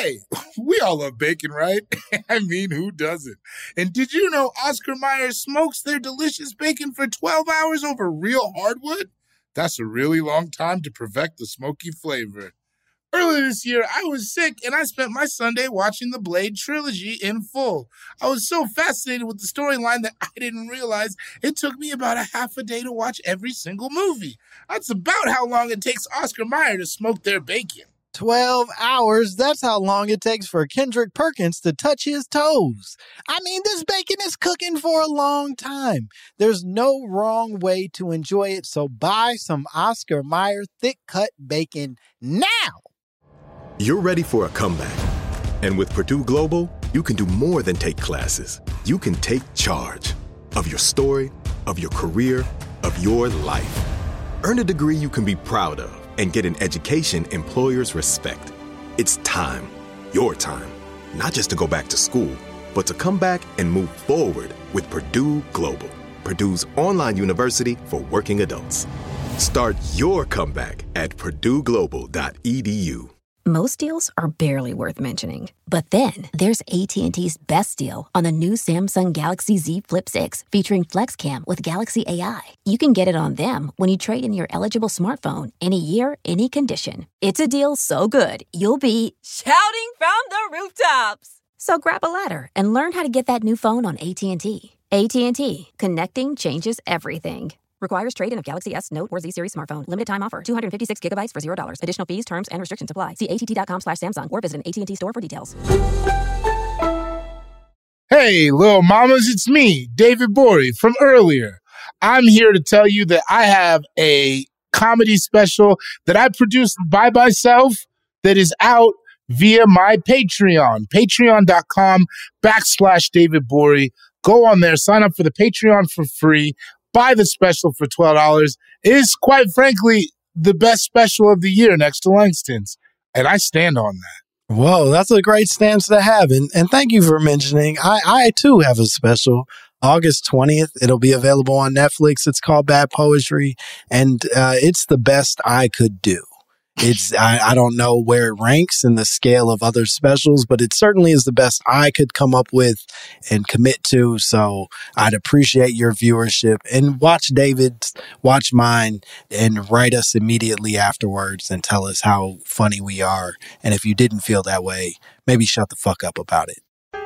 Hey, we all love bacon, right? I mean, who doesn't? And did you know Oscar Mayer smokes their delicious bacon for 12 hours over real hardwood? That's a really long time to perfect the smoky flavor. Earlier this year, I was sick and I spent my Sunday watching the Blade trilogy in full. I was so fascinated with the storyline that I didn't realize it took me about a half a day to watch every single movie. That's about how long it takes Oscar Mayer to smoke their bacon. 12 hours? That's how long it takes for Kendrick Perkins to touch his toes. I mean, this bacon is cooking for a long time. There's no wrong way to enjoy it, so buy some Oscar Mayer thick-cut bacon now! You're ready for a comeback. And with Purdue Global, you can do more than take classes. You can take charge of your story, of your career, of your life. Earn a degree you can be proud of and get an education employers respect. It's time, your time, not just to go back to school, but to come back and move forward with Purdue Global, Purdue's online university for working adults. Start your comeback at purdueglobal.edu. Most deals are barely worth mentioning. But then there's AT&T's best deal on the new Samsung Galaxy Z Flip 6 featuring FlexCam with Galaxy AI. You can get it on them when you trade in your eligible smartphone any year, any condition. It's a deal so good, you'll be shouting from the rooftops. So grab a ladder and learn how to get that new phone on AT&T. AT&T. Connecting changes everything. Requires trade-in of Galaxy S, Note, or Z Series smartphone. Limited time offer. 256 gigabytes for $0. Additional fees, terms, and restrictions apply. See att.com/Samsung or visit an AT&T store for details. Hey, little mamas, it's me, David Bory from earlier. I'm here to tell you that I have a comedy special that I produced by myself that is out via my Patreon, patreon.com/David Bory. Go on there, sign up for the Patreon for free. Buy the special for $12. It is, quite frankly, the best special of the year next to Langston's. And I stand on that. Whoa, that's a great stance to have. And thank you for mentioning. I too have a special. August 20th. It'll be available on Netflix. It's called Bad Poetry. And it's the best I could do. I don't know where it ranks in the scale of other specials, but it certainly is the best I could come up with and commit to. So I'd appreciate your viewership and watch David's, watch mine, and write us immediately afterwards and tell us how funny we are. And if you didn't feel that way, maybe shut the fuck up about it.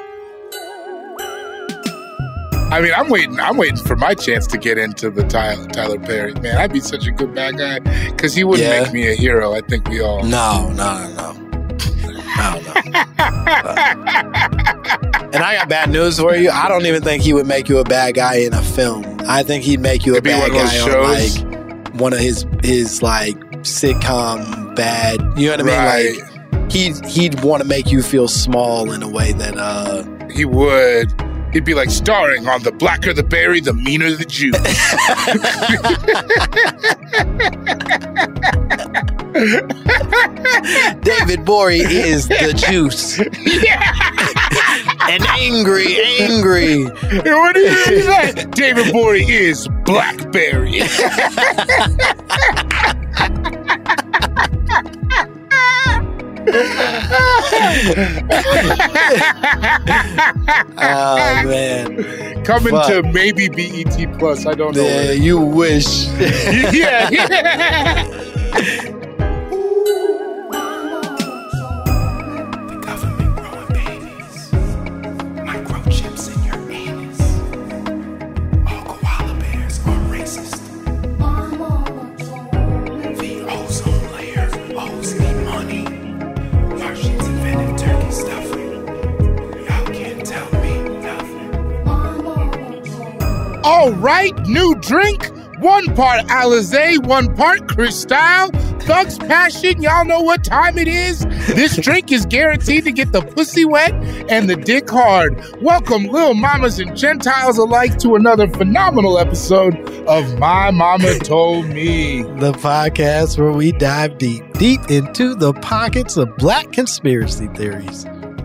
I mean, I'm waiting for my chance to get into the Tyler Perry. Man, I'd be such a good bad guy because he wouldn't make me a hero. I think we all. No. And I got bad news for you. I don't even think he would make you a bad guy in a film. I think he'd make you a bad guy on like one of his like sitcom bad. You know what I mean? Like he'd want to make you feel small in a way that he would. He'd be like, starring on The Blacker the Berry, the Meaner the Juice. David Bory is the juice. Yeah. And angry. And what do you say? David Bory is Blackberry. Oh man, coming to maybe BET Plus. I don't know. Yeah, you wish. Yeah. The government growing babies, microchips in your anus. All koala bears are racist. The ozone layer owes me money. Martians invented turkey stuffing. Y'all can't tell me nothing. All right, new drink. 1 part Alizé, 1 part Cristal. Thug's Passion, y'all know what time it is. This drink is guaranteed to get the pussy wet and the dick hard. Welcome, little mamas and Gentiles alike, to another phenomenal episode of My Mama Told Me. The podcast where we dive deep into the pockets of Black conspiracy theories.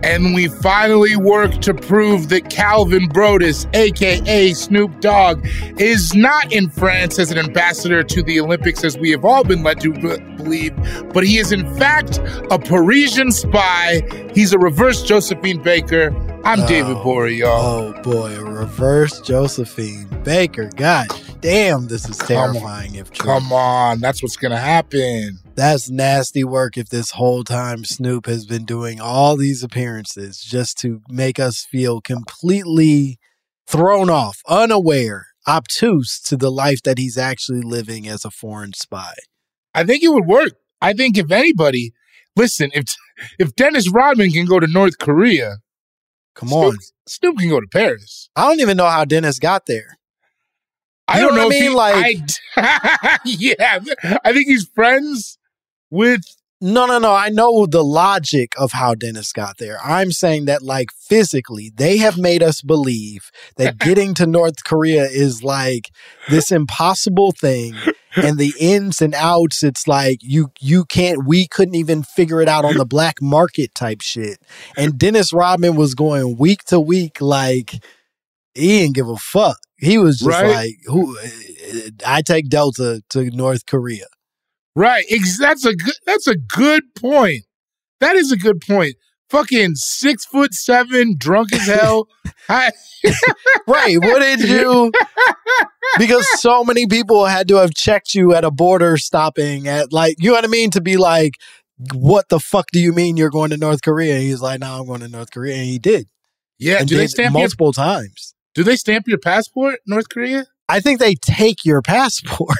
And we finally work to prove that Calvin Brodus, a.k.a. Snoop Dogg, is not in France as an ambassador to the Olympics as we have all been led to believe, but he is in fact a Parisian spy. He's a reverse Josephine Baker. I'm David Bory, y'all. Oh boy, a reverse Josephine Baker. God damn, this is terrifying if true. Come on, that's what's going to happen. That's nasty work if this whole time Snoop has been doing all these appearances just to make us feel completely thrown off, unaware, obtuse to the life that he's actually living as a foreign spy. I think it would work. I think if anybody, listen, if Dennis Rodman can go to North Korea, Snoop can go to Paris. I don't even know how Dennis got there. I don't know yeah, I think he's friends with. No. I know the logic of how Dennis got there. I'm saying that, like, physically, they have made us believe that getting to North Korea is like this impossible thing. And the ins and outs, it's like we couldn't even figure it out on the black market type shit. And Dennis Rodman was going week to week, like, he didn't give a fuck. He was just like, I take Delta to North Korea. Right. That's a good point. That is a good point. Fucking 6'7", drunk as hell. Right. Wouldn't you? Because so many people had to have checked you at a border stopping at, like, you know what I mean? To be like, what the fuck do you mean you're going to North Korea? And he's like, no, I'm going to North Korea. And he did. Yeah. And do they stamp multiple times? Do they stamp your passport, North Korea? I think they take your passport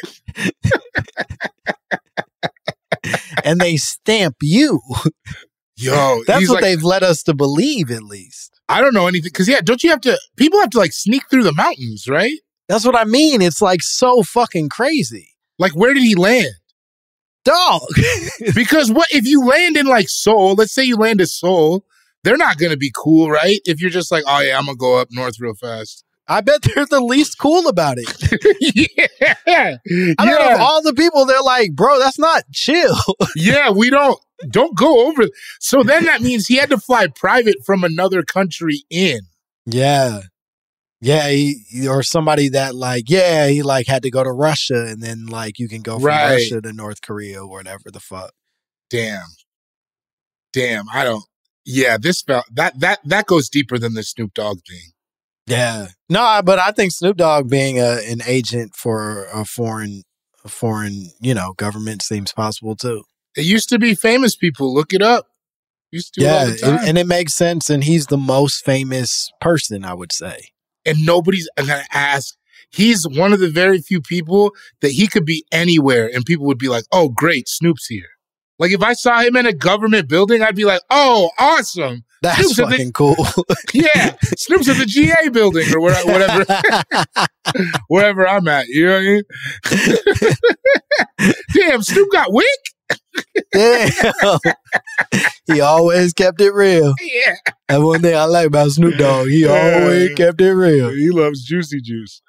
and they stamp you. Yo, that's what they've led us to believe, at least. I don't know anything. Because, don't you have to, people have to, like, sneak through the mountains, right? That's what I mean. It's, like, so fucking crazy. Like, where did he land? Dog. Because what if you land in, like, Seoul? Let's say you land in Seoul. They're not going to be cool, right? If you're just like, oh, yeah, I'm going to go up north real fast. I bet they're the least cool about it. Yeah. I don't know, of all the people, they're like, bro, that's not chill. Yeah, we don't go over. So then that means he had to fly private from another country in. Yeah. Yeah, or somebody that, like, he, like, had to go to Russia, and then, like, you can go from Russia to North Korea or whatever the fuck. Damn, I don't. Yeah, this felt that goes deeper than the Snoop Dogg thing. Yeah, no, but I think Snoop Dogg being an agent for a foreign, government seems possible too. It used to be famous people. Look it up. Used to all the time. And it makes sense. And he's the most famous person, I would say. And nobody's gonna ask. He's one of the very few people that he could be anywhere, and people would be like, "Oh, great, Snoop's here." Like, if I saw him in a government building, I'd be like, oh, awesome. That's fucking cool. Yeah. Snoop's at the GA building or whatever. Wherever I'm at. You know what I mean? Damn, Snoop got wick? Damn. He always kept it real. Yeah. That's one thing I like about Snoop Dogg. He always kept it real. He loves juicy juice.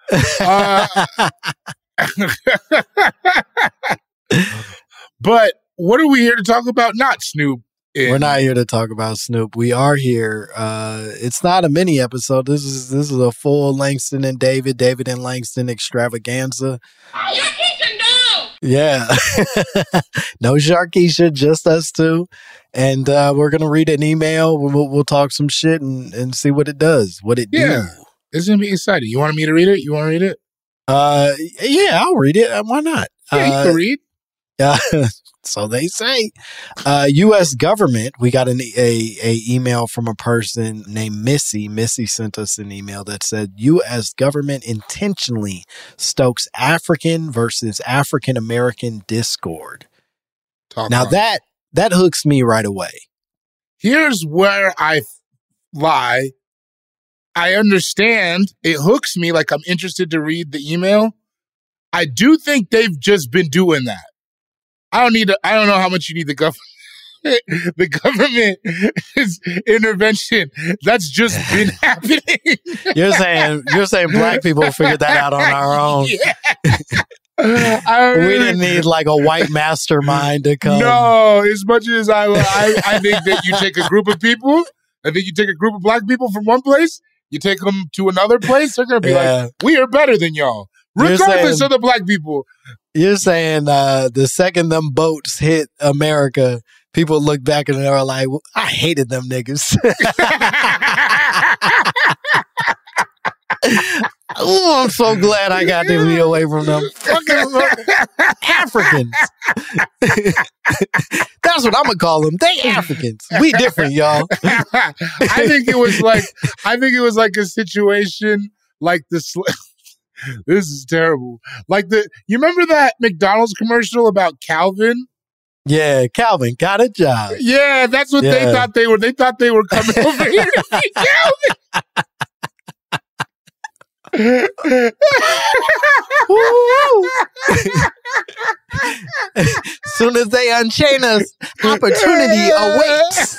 But what are we here to talk about? Not Snoop. We're not here to talk about Snoop. We are here. It's not a mini episode. This is a full Langston and David and Langston extravaganza. Yeah. No Sharkeisha, just us two. And we're going to read an email. We'll talk some shit and see what it does, what it do. It's going to be exciting. You want me to read it? You want to read it? Yeah, I'll read it. Why not? Yeah, you can read. So they say. U.S. government, we got a email from a person named Missy. Missy sent us an email that said U.S. government intentionally stokes African versus African American discord. Now that hooks me right away. Here's where I lie. I understand it hooks me, like I'm interested to read the email. I do think they've just been doing that. I don't know how much you need the government. The government's intervention. That's just been happening. You're saying black people figured that out on our own. Yeah. We didn't need like a white mastermind to come. No, as much as I think that you take a group of people, I think you take a group of black people from one place, you take them to another place, they're going to be like, we are better than y'all, regardless of the black people. You're saying the second them boats hit America, people look back and they're like, I hated them niggas. Oh, I'm so glad I got to be away from them fucking Africans. That's what I'm gonna call them. They Africans. We different, y'all. I think it was like a situation like this. This is terrible. Like you remember that McDonald's commercial about Calvin? Yeah, Calvin got a job. Yeah, that's what they thought they were. They thought they were coming over here to see Calvin. Soon as they unchain us, opportunity awaits.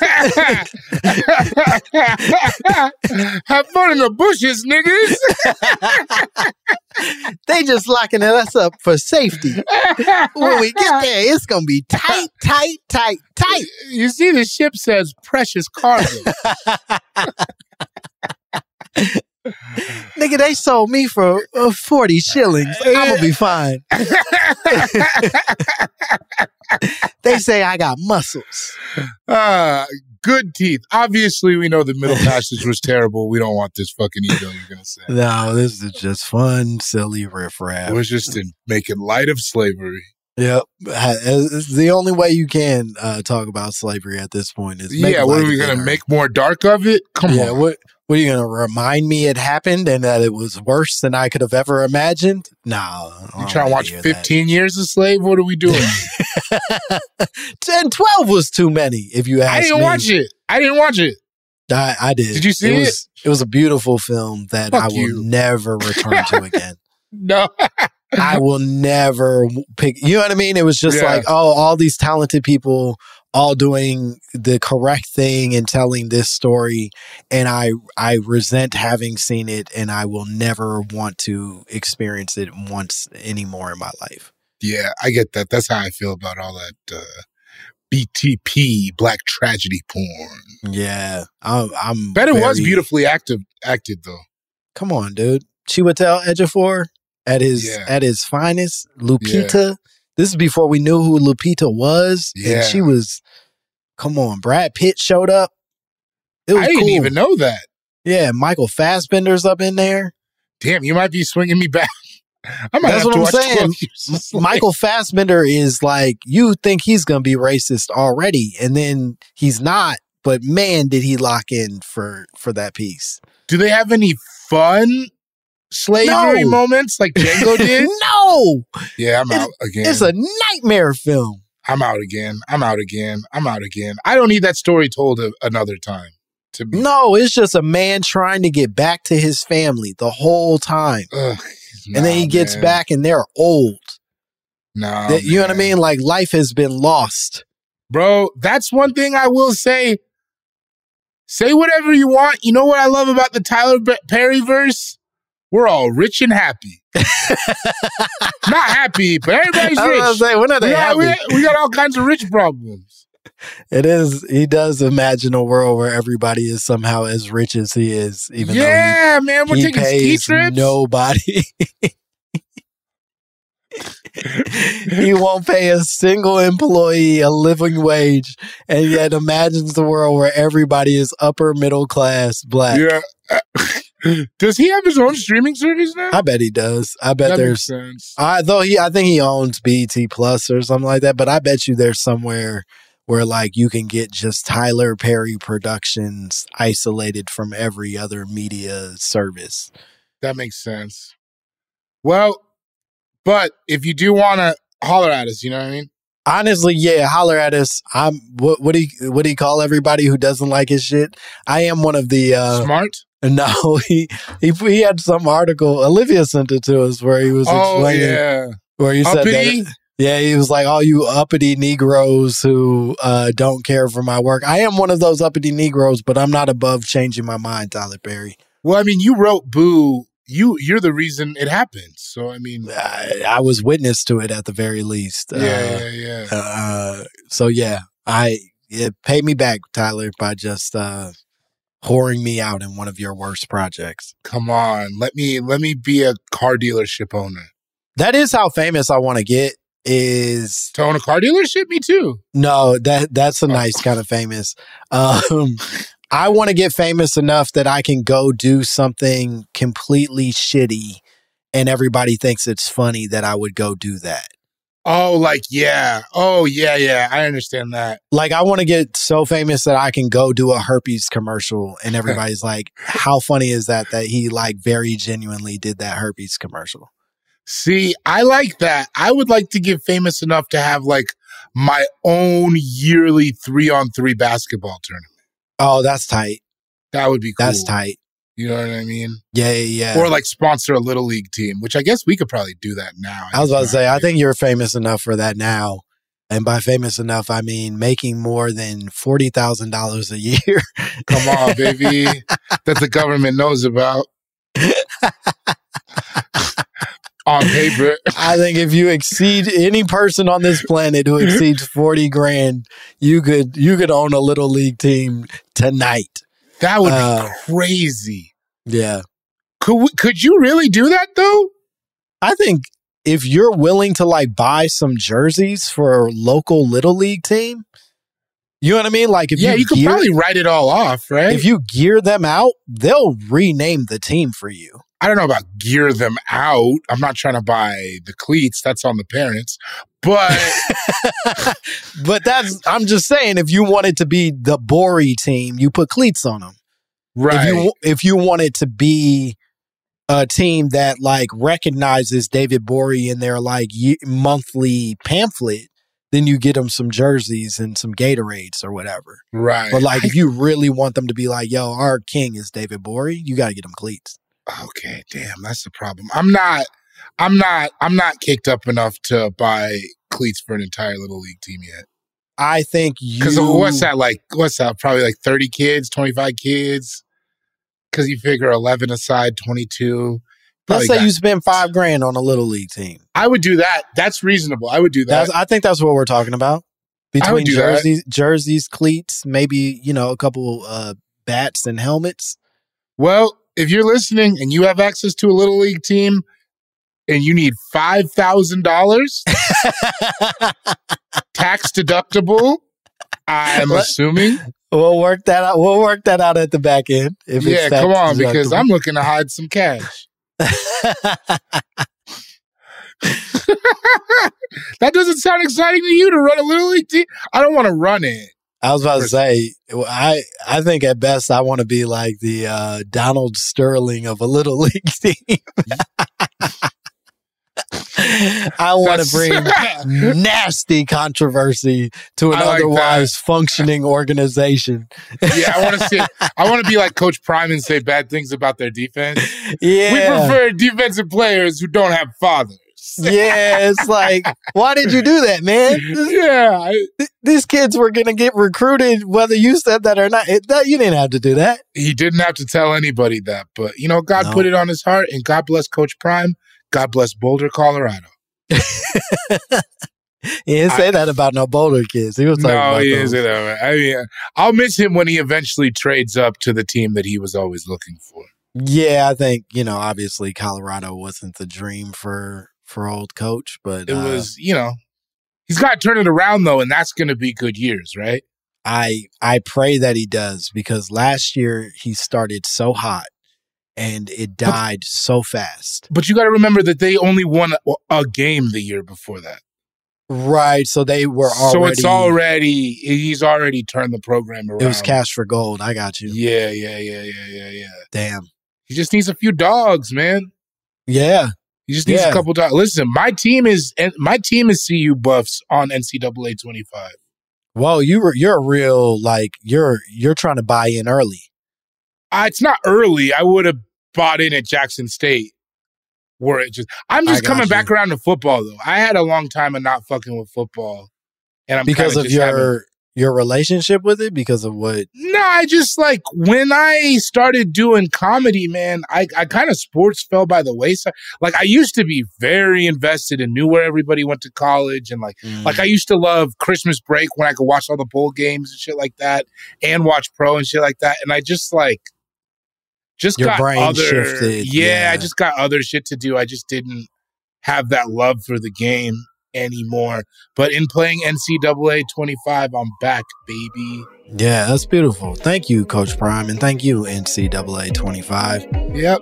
Have fun in the bushes, niggas. They just locking us up for safety. When we get there, it's gonna be tight, tight, tight, tight. You see, the ship says precious cargo. Nigga, they sold me for 40 shillings. I'm gonna be fine. They say I got muscles. Good teeth. Obviously, we know the middle passage was terrible. We don't want this fucking ego, you're going to say. No, this is just fun, silly riffraff. We're just making light of slavery. Yep. It's the only way you can talk about slavery at this point is make what are we going to make more dark of it? Come on. What are you going to remind me it happened and that it was worse than I could have ever imagined? No. You trying to watch 15 years a slave? What are we doing? 10, 12 was too many, if you ask me. I didn't watch it. I did. Did you see it? It was a beautiful film that I will never return to again. No. I will never pick. You know what I mean? It was just like, all these talented people all doing the correct thing and telling this story. And I resent having seen it, and I will never want to experience it once anymore in my life. Yeah, I get that. That's how I feel about all that BTP, black tragedy porn. Yeah. I'm bet it was beautifully acted though. Come on, dude. Chiwetel Ejiofor at his finest. Lupita. Yeah. This is before we knew who Lupita was. Yeah. And she was, come on, Brad Pitt showed up. It was I didn't even know that. Yeah, Michael Fassbender's up in there. Damn, you might be swinging me back. That's what I'm saying. Michael Fassbender is like, you think he's going to be racist already, and then he's not. But man, did he lock in for that piece. Do they have any fun slavery moments like Django did? No. Yeah, I'm out again. It's a nightmare film. I'm out again. I don't need that story told another time. To me. No, it's just a man trying to get back to his family the whole time. And then he gets back and they're old. No. You know what I mean? Like life has been lost. Bro, that's one thing I will say. Say whatever you want. You know what I love about the Tyler Perry verse? We're all rich and happy. Not happy, but everybody's rich. I was gonna say, when are they happy? We got all kinds of rich problems. It is. He does imagine a world where everybody is somehow as rich as he is, even though man, we're taking ski trips. Nobody. He won't pay a single employee a living wage, and yet imagines the world where everybody is upper middle class black. Yeah. Does he have his own streaming service now? I bet he does. I bet there's. I think he owns BET Plus or something like that. But I bet you there's somewhere where like you can get just Tyler Perry Productions isolated from every other media service. That makes sense. Well, but if you do want to holler at us, you know what I mean? Honestly, yeah, holler at us. I'm what do you call everybody who doesn't like his shit? I am one of the smart. No, he had some article. Olivia sent it to us where he was explaining where he said that. Yeah, he was like, all you uppity Negroes who don't care for my work. I am one of those uppity Negroes, but I'm not above changing my mind, Tyler Perry. Well, I mean, you wrote Boo. You're the reason it happened. So, I mean. I was witness to it at the very least. Yeah. So, yeah, pay me back, Tyler, by just whoring me out in one of your worst projects. Come on, let me be a car dealership owner. That is how famous I want to get. Is To own a car dealership? Me too. no, that's a nice kind of famous. I want to get famous enough that I can go do something completely shitty and everybody thinks it's funny that I would go do that. Oh, like, yeah. Oh, yeah. I understand that. Like, I want to get so famous that I can go do a herpes commercial and everybody's like, how funny is that he like very genuinely did that herpes commercial? See, I like that. I would like to get famous enough to have like my own yearly 3-on-3 basketball tournament. Oh, that's tight. That would be cool. That's tight. You know what I mean? Yeah. Or like sponsor a little league team, which I guess we could probably do that now. I was about to say, I think you're famous enough for that now. And by famous enough, I mean making more than $40,000 a year. Come on, baby. That the government knows about. On paper. I think if you exceed any person on this planet who exceeds 40 grand, you could own a little league team tonight. That would be crazy. Yeah. Could you really do that though? I think if you're willing to like buy some jerseys for a local little league team, you know what I mean? Like if you could probably write it all off, right? If you gear them out, they'll rename the team for you. I don't know about gear them out. I'm not trying to buy the cleats. That's on the parents. But I'm just saying, if you want it to be the Borey team, you put cleats on them. Right. If you want it to be a team that like recognizes David Borey in their like monthly pamphlet, then you get them some jerseys and some Gatorades or whatever. Right. But like, if you really want them to be like, yo, our king is David Borey, you got to get them cleats. Okay, damn, that's the problem. I'm not kicked up enough to buy cleats for an entire little league team yet. I think because what's that? Probably like 30 kids, 25 kids. Because you figure 11 aside, 22. Let's say you spend $5,000 on a little league team. I would do that. That's reasonable. I would do that. I think that's what we're talking about. Between jerseys, cleats, maybe a couple bats and helmets. Well, if you're listening and you have access to a little league team and you need $5,000 tax deductible, I'm assuming. We'll work that out. We'll work that out at the back end. Yeah, come on, because I'm looking to hide some cash. That doesn't sound exciting to you to run a little league team? I don't want to run it. I was about to say, I think at best I want to be like the Donald Sterling of a little league team. I want to bring nasty controversy to an otherwise functioning organization. Yeah, I want to be like Coach Prime and say bad things about their defense. Yeah. We prefer defensive players who don't have fathers. Yeah, it's like, why did you do that, man? Yeah. These kids were going to get recruited whether you said that or not. You didn't have to do that. He didn't have to tell anybody that. But, God put it on his heart, and God bless Coach Prime. God bless Boulder, Colorado. He didn't say that about no Boulder kids. He was talking about he didn't say that. I mean, I'll miss him when he eventually trades up to the team that he was always looking for. Yeah, I think, obviously Colorado wasn't the dream for old Coach, but it was, he's got to turn it around though, and that's going to be good years, right? I pray that he does, because last year he started so hot and it died so fast. But you got to remember that they only won a game the year before that. Right, so they were already... So he's already turned the program around. It was cash for gold, I got you. Yeah. Damn. He just needs a few dogs, man. Yeah. He just needs a couple dogs. Listen, my team is CU Buffs on NCAA 25. Well, you're a real, like, you're trying to buy in early. It's not early. I would have bought in at Jackson State. I'm just coming back around to football though. I had a long time of not fucking with football, and I'm because of your relationship with it because of what? No, I just like when I started doing comedy, man, I kind of sports fell by the wayside. Like I used to be very invested and knew where everybody went to college. And like I used to love Christmas break when I could watch all the bowl games and shit like that and watch pro and shit like that. And I just Your got brain other, shifted. yeah, I just got other shit to do. I just didn't have that love for the game anymore. But in playing NCAA 25, I'm back, baby. Yeah, that's beautiful. Thank you, Coach Prime, and thank you, NCAA 25. Yep.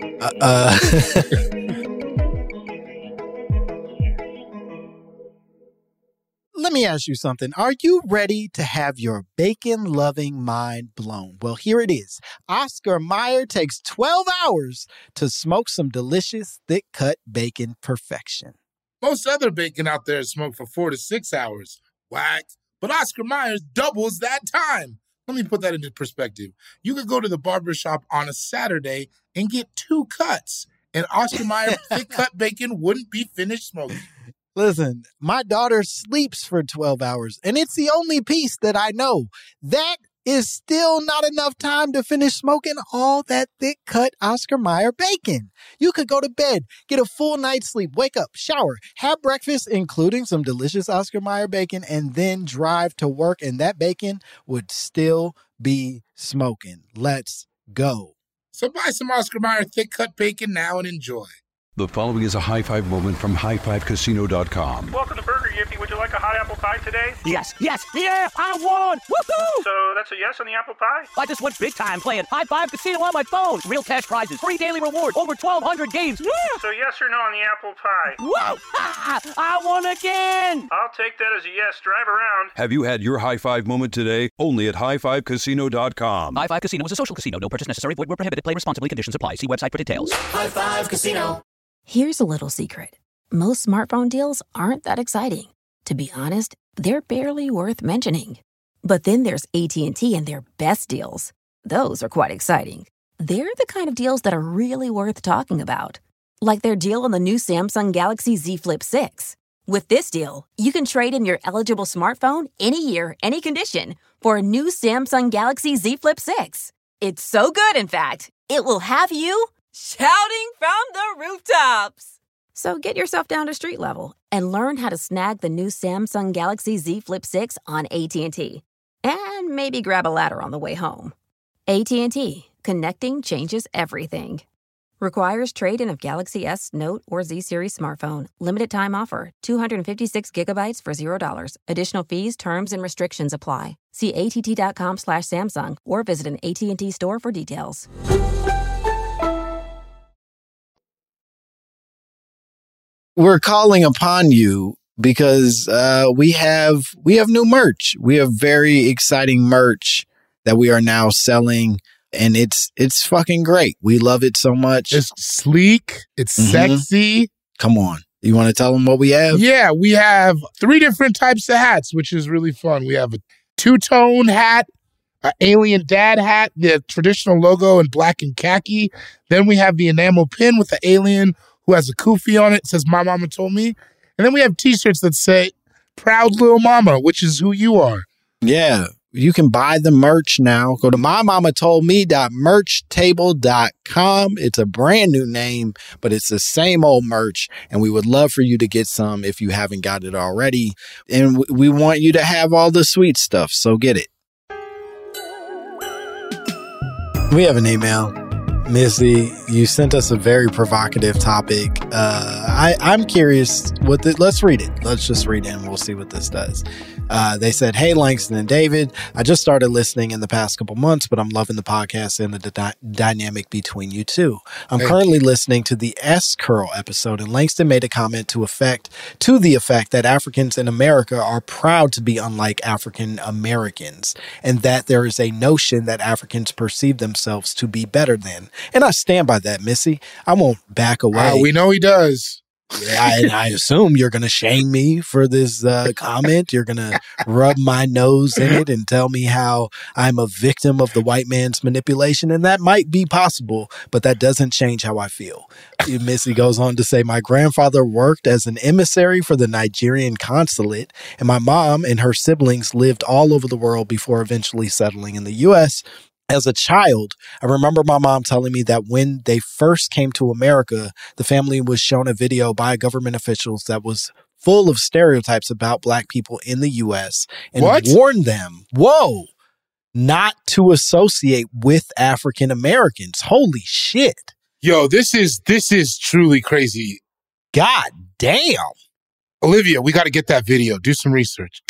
Let me ask you something. Are you ready to have your bacon-loving mind blown? Well, here it is. Oscar Mayer takes 12 hours to smoke some delicious, thick-cut bacon perfection. Most other bacon out there is smoked for 4 to 6 hours. Whack. But Oscar Mayer doubles that time. Let me put that into perspective. You could go to the barbershop on a Saturday and get 2 cuts, and Oscar Mayer thick-cut bacon wouldn't be finished smoking. Listen, my daughter sleeps for 12 hours, and it's the only piece that I know. That is still not enough time to finish smoking all that thick-cut Oscar Mayer bacon. You could go to bed, get a full night's sleep, wake up, shower, have breakfast, including some delicious Oscar Mayer bacon, and then drive to work, and that bacon would still be smoking. Let's go. So buy some Oscar Mayer thick-cut bacon now and enjoy. The following is a high-five moment from highfivecasino.com. Welcome to Burger Yippee. Would you like a hot apple pie today? Yes, yeah, I won! Woohoo! So that's a yes on the apple pie? I just went big time playing High Five Casino on my phone. Real cash prizes, free daily rewards, over 1,200 games. Yeah! So yes or no on the apple pie? Whoa! I won again! I'll take that as a yes. Drive around. Have you had your high-five moment today? Only at highfivecasino.com. High Five Casino is a social casino. No purchase necessary. Void where prohibited. Play responsibly. Conditions apply. See website for details. High Five Casino. Here's a little secret. Most smartphone deals aren't that exciting. To be honest, they're barely worth mentioning. But then there's AT&T and their best deals. Those are quite exciting. They're the kind of deals that are really worth talking about. Like their deal on the new Samsung Galaxy Z Flip 6. With this deal, you can trade in your eligible smartphone any year, any condition for a new Samsung Galaxy Z Flip 6. It's so good, in fact, it will have you shouting from the rooftops. So get yourself down to street level and learn how to snag the new Samsung Galaxy Z Flip 6 on AT&T. And maybe grab a ladder on the way home. AT&T. Connecting changes everything. Requires trade-in of Galaxy S, Note, or Z Series smartphone. Limited time offer. 256 gigabytes for $0. Additional fees, terms, and restrictions apply. See att.com/Samsung or visit an AT&T store for details. We're calling upon you because we have new merch. We have very exciting merch that we are now selling, and it's fucking great. We love it so much. It's sleek. It's sexy. Come on. You want to tell them what we have? Yeah, we have 3 different types of hats, which is really fun. We have a 2-tone hat, an alien dad hat, the traditional logo in black and khaki. Then we have the enamel pin with the alien who has a kufi on it. It says, "My mama told me." And then we have t-shirts that say, "Proud Lil Mama," which is who you are. Yeah. You can buy the merch now. Go to mymamattoldme.merchtable.com. It's a brand new name, but it's the same old merch. And we would love for you to get some if you haven't got it already. And we want you to have all the sweet stuff. So get it. We have an email. Missy, you sent us a very provocative topic. I'm curious let's read it. Let's just read it and we'll see what this does. They said, "Hey, Langston and David, I just started listening in the past couple months, but I'm loving the podcast and the dynamic between you two. I'm currently listening to the S-Curl episode, and Langston made a comment to the effect that Africans in America are proud to be unlike African Americans, and that there is a notion that Africans perceive themselves to be better than. And I stand by that, Missy. I won't back away. We know he does. I assume you're going to shame me for this comment. You're going to rub my nose in it and tell me how I'm a victim of the white man's manipulation. And that might be possible, but that doesn't change how I feel. Missy goes on to say, my grandfather worked as an emissary for the Nigerian consulate, and my mom and her siblings lived all over the world before eventually settling in the U.S. As a child, I remember my mom telling me that when they first came to America, the family was shown a video by government officials that was full of stereotypes about Black people in the U.S. and warned them, not to associate with African Americans. Holy shit. Yo, this is truly crazy. God damn. Olivia, we got to get that video. Do some research.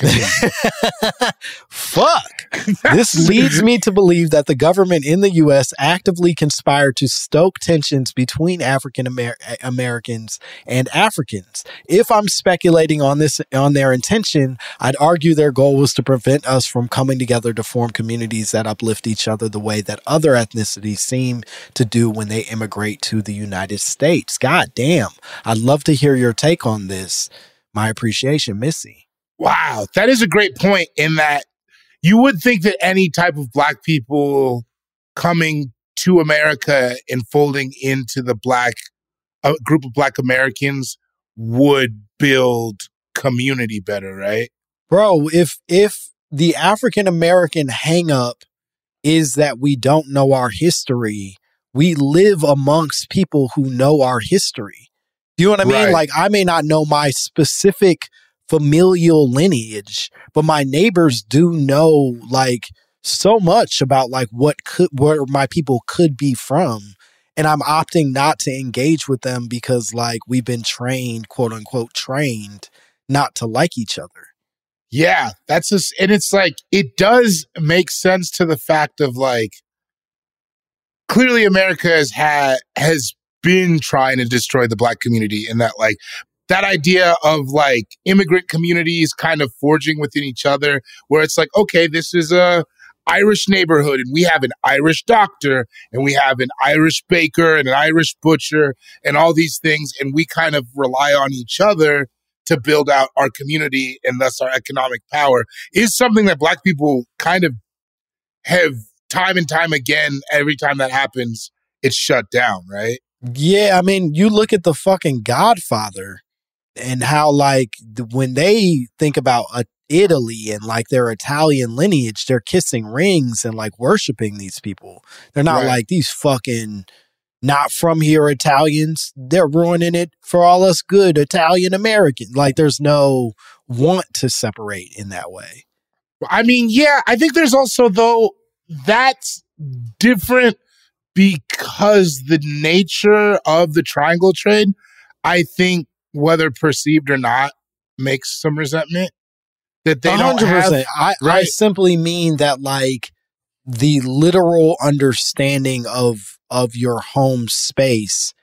Fuck. This leads me to believe that the government in the U.S. actively conspired to stoke tensions between African Americans and Africans. If I'm speculating on their intention, I'd argue their goal was to prevent us from coming together to form communities that uplift each other the way that other ethnicities seem to do when they immigrate to the United States. God damn. I'd love to hear your take on this. My appreciation, Missy. Wow, that is a great point in that you would think that any type of Black people coming to America and folding into the group of Black Americans would build community better, right? Bro, if the African American hang up is that we don't know our history, we live amongst people who know our history. You know what I mean? Right. Like, I may not know my specific familial lineage, but my neighbors do know like so much about like where my people could be from. And I'm opting not to engage with them because like we've been trained, quote unquote, trained not to like each other. Yeah, that's just, and it's like, it does make sense to the fact of like, clearly America has been trying to destroy the Black community, and that like that idea of like immigrant communities kind of forging within each other, where it's like, okay, this is a Irish neighborhood and we have an Irish doctor and we have an Irish baker and an Irish butcher and all these things, and we kind of rely on each other to build out our community and thus our economic power, is something that Black people kind of have time and time again. Every time that happens, it's shut down, right? Yeah, I mean, you look at the fucking Godfather and how, like, when they think about Italy and, like, their Italian lineage, they're kissing rings and, like, worshiping these people. They're not like these fucking not from here Italians. They're ruining it for all us good Italian Americans. Like, there's no want to separate in that way. I mean, yeah, I think there's also, though, that's different because the nature of the triangle trade, I think, whether perceived or not, makes some resentment that they 100%. Don't have. I simply mean that, like, the literal understanding of your home space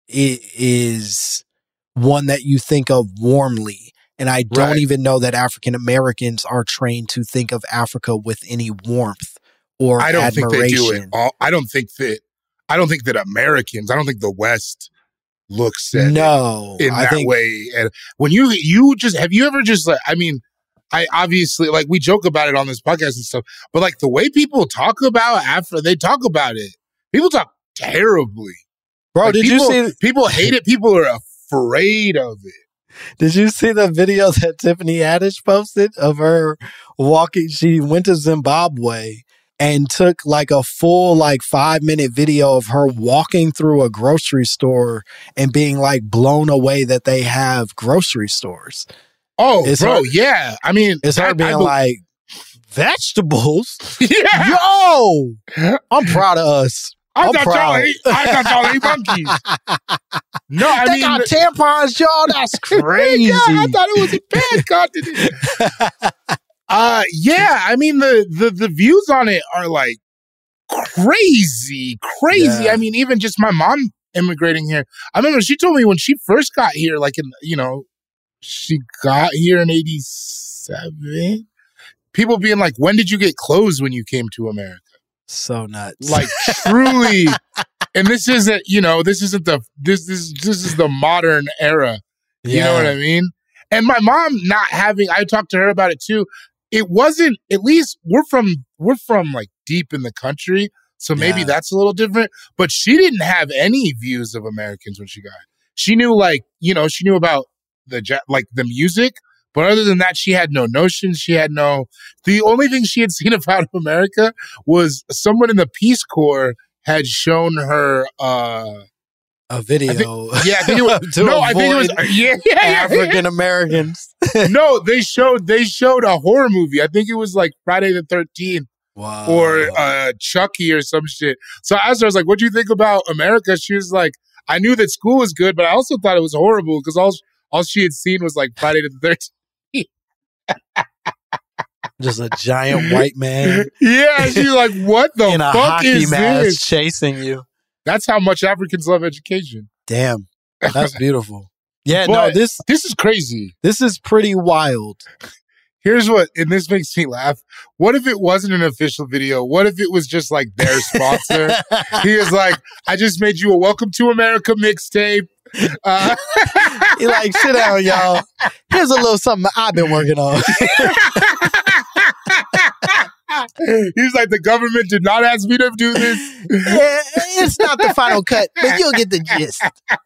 is one that you think of warmly. And I don't even know that African Americans are trained to think of Africa with any warmth or I don't admiration. think they do it. I don't think that Americans, I don't think the West looks at it in that way. And when you just, have you ever just like, I mean, I obviously, like, we joke about it on this podcast and stuff, but like the way people talk about Africa, they talk about it. People talk terribly. Bro, like, did you see? People hate it. People are afraid of it. Did you see the video that Tiffany Haddish posted of her walking? She went to Zimbabwe and took like a full 5-minute video of her walking through a grocery store and being like blown away that they have grocery stores. Oh, it's bro, yeah. I mean, it's her being like, vegetables? Yeah. Yo! I'm proud of us. I thought y'all ate monkeys. No, I mean, got tampons, y'all. That's crazy. Yeah, I thought it was a bad continent. Yeah, I mean, the views on it are like crazy. Yeah. I mean, even just my mom immigrating here. I remember she told me when she first got here, like she got here in 87. People being like, when did you get clothes when you came to America? So nuts. Like, truly. And this is the modern era. You know what I mean? And my mom not having, I talked to her about it too. It wasn't, at least we're from like deep in the country. So maybe that's a little different, but she didn't have any views of Americans when she got it. She knew she knew about the music, but other than that, she had no notions. The only thing she had seen about America was someone in the Peace Corps had shown her, a video. I think it was African Americans. No, they showed a horror movie. I think it was like Friday the 13th. Wow. Or Chucky or some shit. So I asked her, I was like, what do you think about America? She was like, I knew that school was good, but I also thought it was horrible because all she had seen was like Friday the 13th. Just a giant white man. Yeah, she's like, what the in a fuck hockey is mask this? Chasing you. That's how much Africans love education. Damn, that's beautiful. Yeah, But no, this is crazy. This is pretty wild. Here's what, and this makes me laugh. What if it wasn't an official video? What if it was just like their sponsor? He was like, I just made you a Welcome to America mixtape. He like, sit down, y'all. Here's a little something I've been working on. He's like, the government did not ask me to do this. Yeah, it's not the final cut, but you'll get the gist.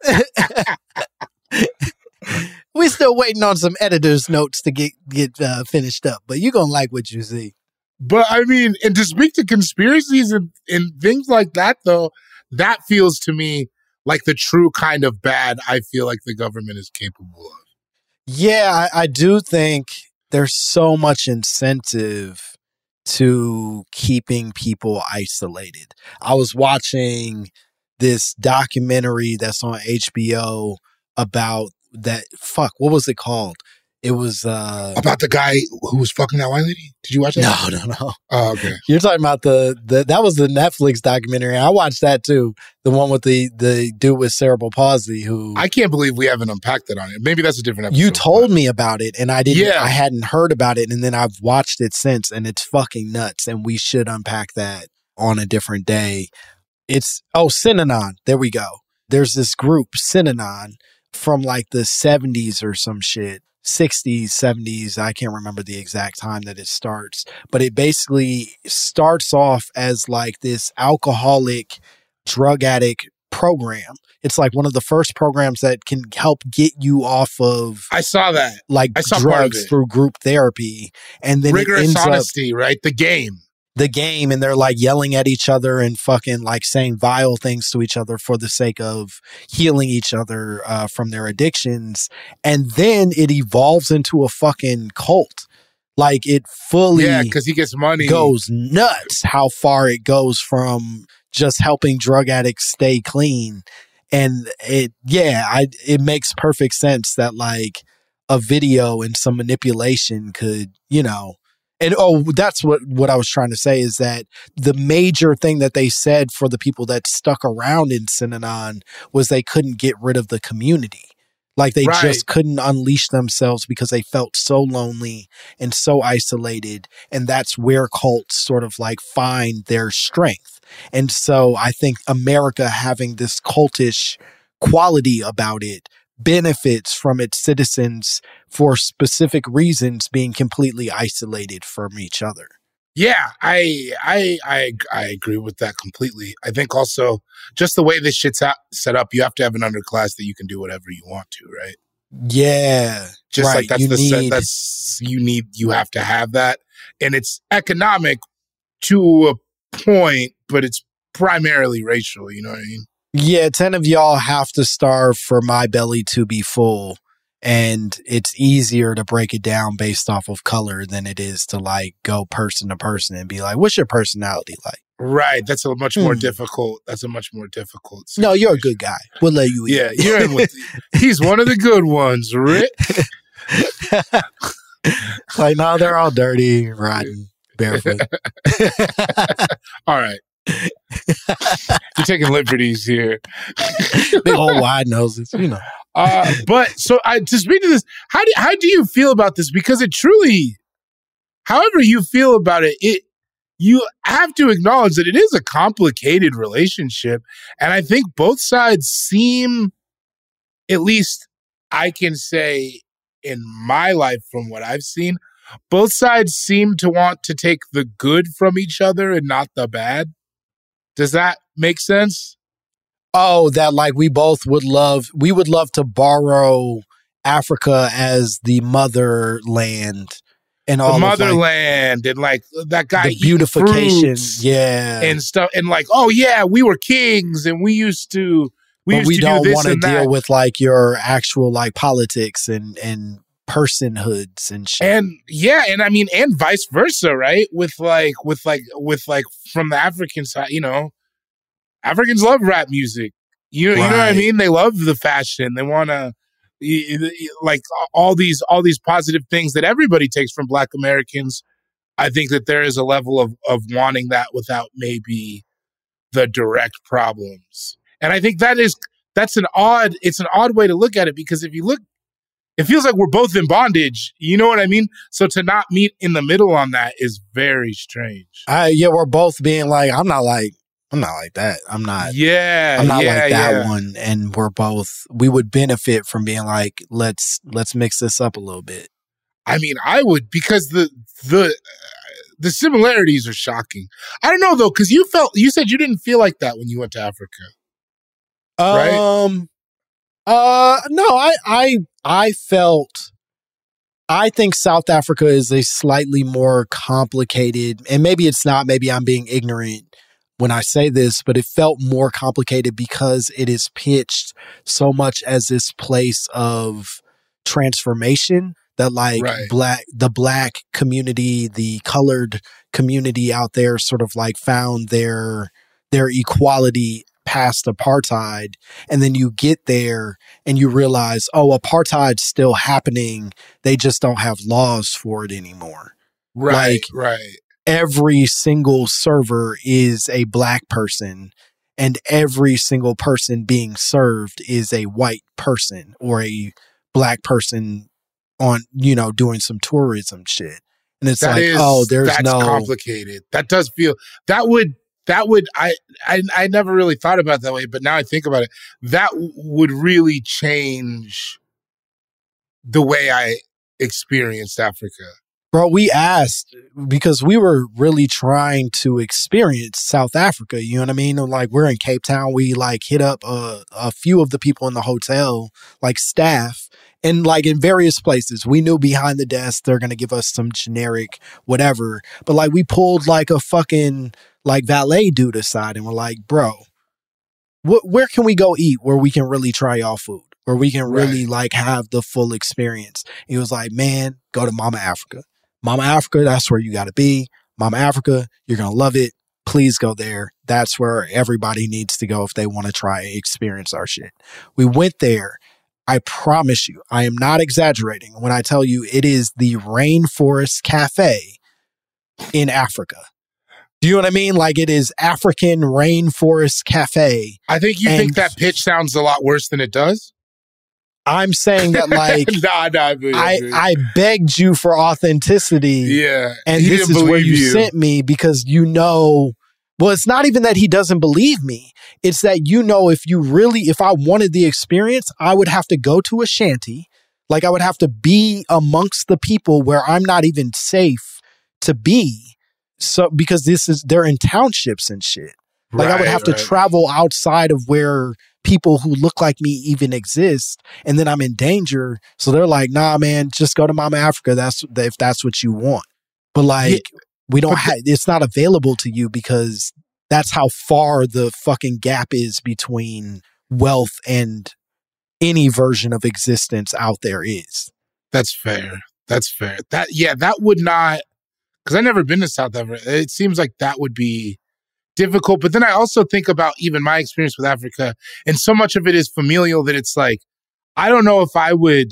We're still waiting on some editor's notes to get finished up, but you're going to like what you see. But I mean, and to speak to conspiracies and things like that, though, that feels to me like the true kind of bad I feel like the government is capable of. Yeah, I do think there's so much incentive to keeping people isolated. I was watching this documentary that's on HBO about that. What was it called? It was about the guy who was fucking that white lady. Did you watch that? No. Oh, okay. You're talking about that was the Netflix documentary. I watched that too. The one with the dude with cerebral palsy who I can't believe we haven't unpacked it on it. Maybe that's a different episode. You told me about it and I didn't. Yeah. I hadn't heard about it, and then I've watched it since, and it's fucking nuts. And we should unpack that on a different day. It's Synanon. There we go. There's this group Synanon from like the 70s or some shit. 60s, 70s, I can't remember the exact time that it starts, but it basically starts off as like this alcoholic drug addict program. It's like one of the first programs that can help get you off of I saw that. Like drugs through group therapy. And then rigorous honesty, right? The game, and they're like yelling at each other and fucking like saying vile things to each other for the sake of healing each other from their addictions. And then it evolves into a fucking cult. Like it fully, because he gets money, goes nuts how far it goes from just helping drug addicts stay clean. And it makes perfect sense that like a video and some manipulation could, and that's what I was trying to say is that the major thing that they said for the people that stuck around in Synanon was they couldn't get rid of the community. Like they just couldn't unleash themselves because they felt so lonely and so isolated. And that's where cults sort of like find their strength. And so I think America having this cultish quality about it benefits from its citizens for specific reasons being completely isolated from each other. Yeah, I agree with that completely. I think also just the way this shit's set up, you have to have an underclass that you can do whatever you want to, right? Yeah, just like that's you have to have that, and it's economic to a point, but it's primarily racial. You know what I mean? Yeah, 10 of y'all have to starve for my belly to be full. And it's easier to break it down based off of color than it is to like go person to person and be like, what's your personality like? Right. That's a much more difficult. That's a much more difficult situation. No, you're a good guy. We'll let you eat. Yeah, you're in with he's one of the good ones, Rick. Like, no, they're all dirty, rotten, barefoot. All right. You're taking liberties here. Big old wide noses, But so to speak to this, how do you feel about this? Because it truly, however you feel about it, you have to acknowledge that it is a complicated relationship. And I think both sides seem, at least I can say in my life, from what I've seen, both sides seem to want to take the good from each other and not the bad. Does that make sense? Oh, that like we would love to borrow Africa as the motherland and all the of, motherland, and like that guy the beautification, yeah, and stuff, and like, oh yeah, we were kings and we used to don't want to deal with like your actual like politics and personhoods and shit. And yeah, and I mean, and vice versa, right? With like from the African side, you know, Africans love rap music. You know what I mean? They love the fashion. They want to like all these positive things that everybody takes from Black Americans. I think that there is a level of wanting that without maybe the direct problems. And I think that's an odd way to look at it, because if you look, it feels like we're both in bondage. You know what I mean? So to not meet in the middle on that is very strange. Yeah, we're both being like, I'm not like that. I'm not like that one. And we would benefit from being like, let's mix this up a little bit. I mean, I would, because the similarities are shocking. I don't know though, because you said you didn't feel like that when you went to Africa. Right? No, I think South Africa is a slightly more complicated, and maybe it's not, maybe I'm being ignorant when I say this, but it felt more complicated because it is pitched so much as this place of transformation that like the black community, the colored community out there sort of like found their equality past apartheid. And then you get there and you realize, oh, apartheid's still happening. They just don't have laws for it anymore. Right. Every single server is a Black person, and every single person being served is a white person or a Black person on, doing some tourism shit. And it's that's complicated. That does feel, I never really thought about it that way, but now I think about it, that would really change the way I experienced Africa. Bro, we asked because we were really trying to experience South Africa. You know what I mean? Like, we're in Cape Town. We like hit up a few of the people in the hotel, like staff, and like in various places. We knew behind the desk they're going to give us some generic whatever. But like, we pulled like a fucking like valet dude aside and we're like, bro, where can we go eat where we can really try y'all food? Where we can really like have the full experience? He was like, man, go to Mama Africa. Mama Africa, that's where you got to be. Mama Africa, you're going to love it. Please go there. That's where everybody needs to go if they want to try and experience our shit. We went there. I promise you, I am not exaggerating when I tell you it is the Rainforest Cafe in Africa. Do you know what I mean? Like, it is African Rainforest Cafe. I think you think that pitch sounds a lot worse than it does. I'm saying that, like, I begged you for authenticity. Yeah. And this is where you sent me because well, it's not even that he doesn't believe me. It's that, if I wanted the experience, I would have to go to a shanty. Like, I would have to be amongst the people where I'm not even safe to be. So, because they're in townships and shit. Like, I would have to travel outside of where people who look like me even exist, and then I'm in danger. So they're like, nah, man, just go to Mama Africa. If that's what you want. But like, we don't have, it's not available to you because that's how far the fucking gap is between wealth and any version of existence out there is. That's fair. That would not, because I've never been to South Africa. It seems like that would be difficult. But then I also think about even my experience with Africa, and so much of it is familial that it's like, I don't know if I would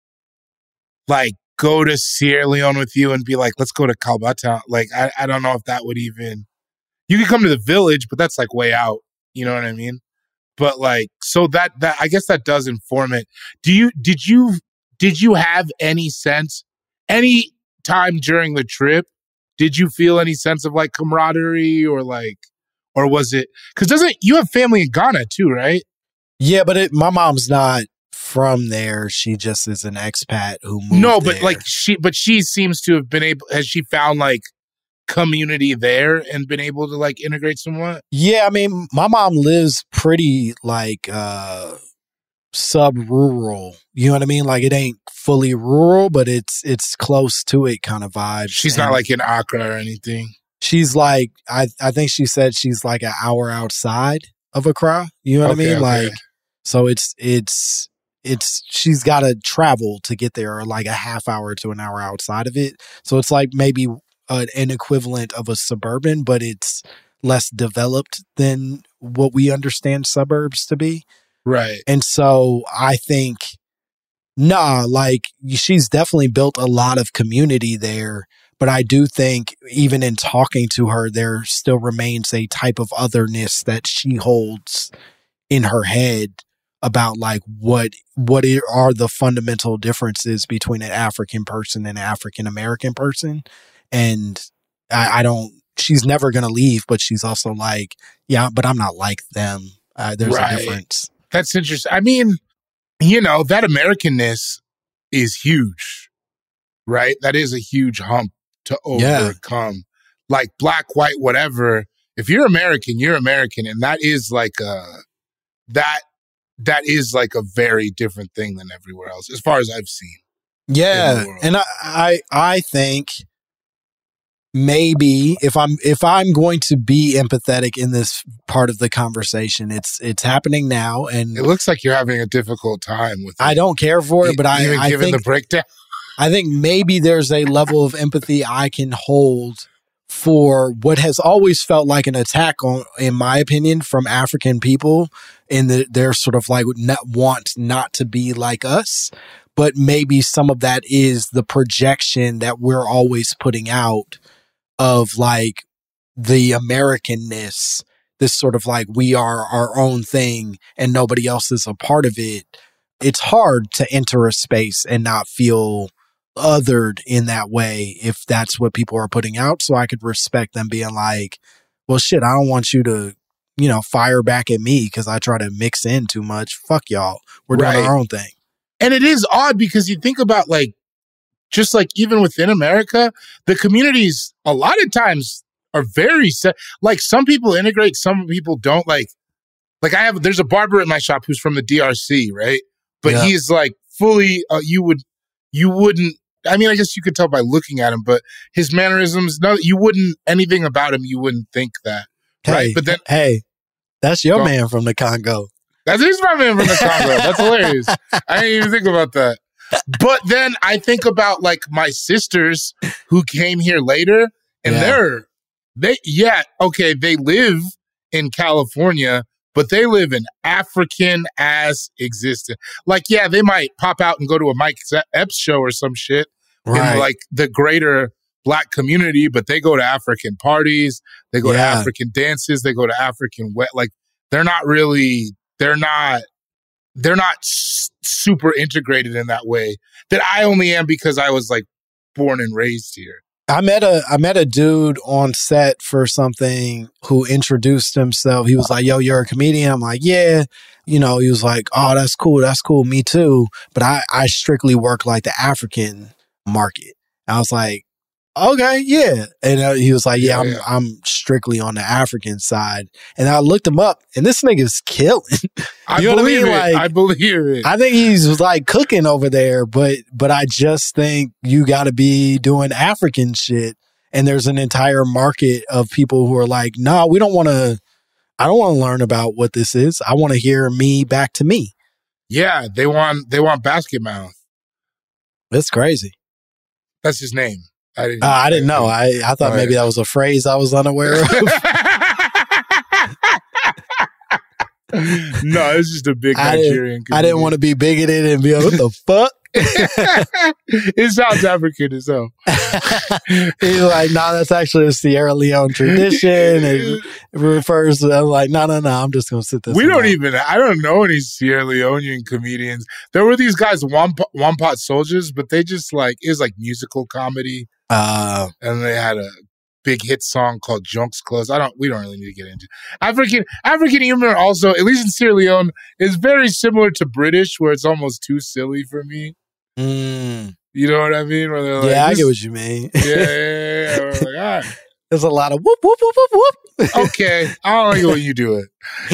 like go to Sierra Leone with you and be like, let's go to Kalbata. Like, I don't know if that would even, you could come to the village, but that's like way out. You know what I mean? But like, so that I guess that does inform it. Did you have any sense, any time during the trip, did you feel any sense of like camaraderie or was it, because you have family in Ghana too, right? Yeah, but my mom's not from there. She just is an expat who moved No, but there. like she seems to have been able. Has she found like community there and been able to like integrate somewhat? Yeah, I mean, my mom lives pretty like sub-rural. You know what I mean? Like it ain't fully rural, but it's close to it kind of vibe. She's not like in Accra or anything. She's like, I think she said she's like an hour outside of Accra. You know what I mean? Okay. Like, so it's she's got to travel to get there, or like a half hour to an hour outside of it. So it's like maybe an equivalent of a suburban, but it's less developed than what we understand suburbs to be. Right. And so I think, like she's definitely built a lot of community there. But I do think even in talking to her, there still remains a type of otherness that she holds in her head about like what are the fundamental differences between an African person and an African American person. And she's never going to leave, but she's also like, yeah, but I'm not like them. There's a difference. That's interesting. I mean, that Americanness is huge, right? That is a huge hump to overcome. Like black, white, whatever. If you're American, you're American. And that is like that is like a very different thing than everywhere else, as far as I've seen. Yeah. And I think maybe if I'm going to be empathetic in this part of the conversation, it's happening now, and it looks like you're having a difficult time with it. I don't care for it, but I given think the breakdown. I think maybe there's a level of empathy I can hold for what has always felt like an attack on, in my opinion, from African people, in they're sort of like want not to be like us. But maybe some of that is the projection that we're always putting out of like the Americanness, this sort of like we are our own thing and nobody else is a part of it. It's hard to enter a space and not feel othered in that way if that's what people are putting out. So I could respect them being like, well, shit, I don't want you to, fire back at me because I try to mix in too much. Fuck y'all. We're doing our own thing. And it is odd because you think about like, just like even within America, the communities a lot of times are very set. Like some people integrate, some people don't. Like there's a barber at my shop who's from the DRC, right? But he's like fully, you wouldn't, I mean, I guess you could tell by looking at him, but his mannerisms, anything about him, you wouldn't think that. Right. But then, that's your man from the Congo. That is my man from the Congo. That's hilarious. I didn't even think about that. But then I think about like my sisters who came here later, and they live in California, but they live in African ass existence. Like, yeah, they might pop out and go to a Mike Epps show or some shit in like the greater Black community, but they go to African parties, they go to African dances, they go to African like they're not super integrated in that way that I only am because I was like born and raised here. I met a dude on set for something who introduced himself. He was like, yo, you're a comedian? I'm like, yeah. He was like, oh, that's cool. Me too. But I strictly work like the African market. I was like, okay, yeah. And he was like, I'm strictly on the African side. And I looked him up, and this nigga's killing. I believe it. I think he's like cooking over there, but I just think you got to be doing African shit. And there's an entire market of people who are like, no, I don't want to learn about what this is. I want to hear me back to me. Yeah, they want basket mouth. That's crazy. That's his name. I didn't know. I thought maybe that was a phrase I was unaware of. No, it's just a big Nigerian community. I didn't want to be bigoted and be like, what the fuck? It sounds African as hell. He's like, no, that's actually a Sierra Leone tradition. It refers to, I'm like, no, I'm just going to sit this. I don't know any Sierra Leonean comedians. There were these guys, One Pot Soldiers, but they just like, it was like musical comedy. And they had big hit song called Junk's Clothes. We don't really need to get into African humor. Also, at least in Sierra Leone, is very similar to British, where it's almost too silly for me. You know what I mean? Where they're like, I get what you mean. Yeah. We're like, all right. There's a lot of whoop, whoop, whoop, whoop, whoop. Okay, I don't like it when you do it.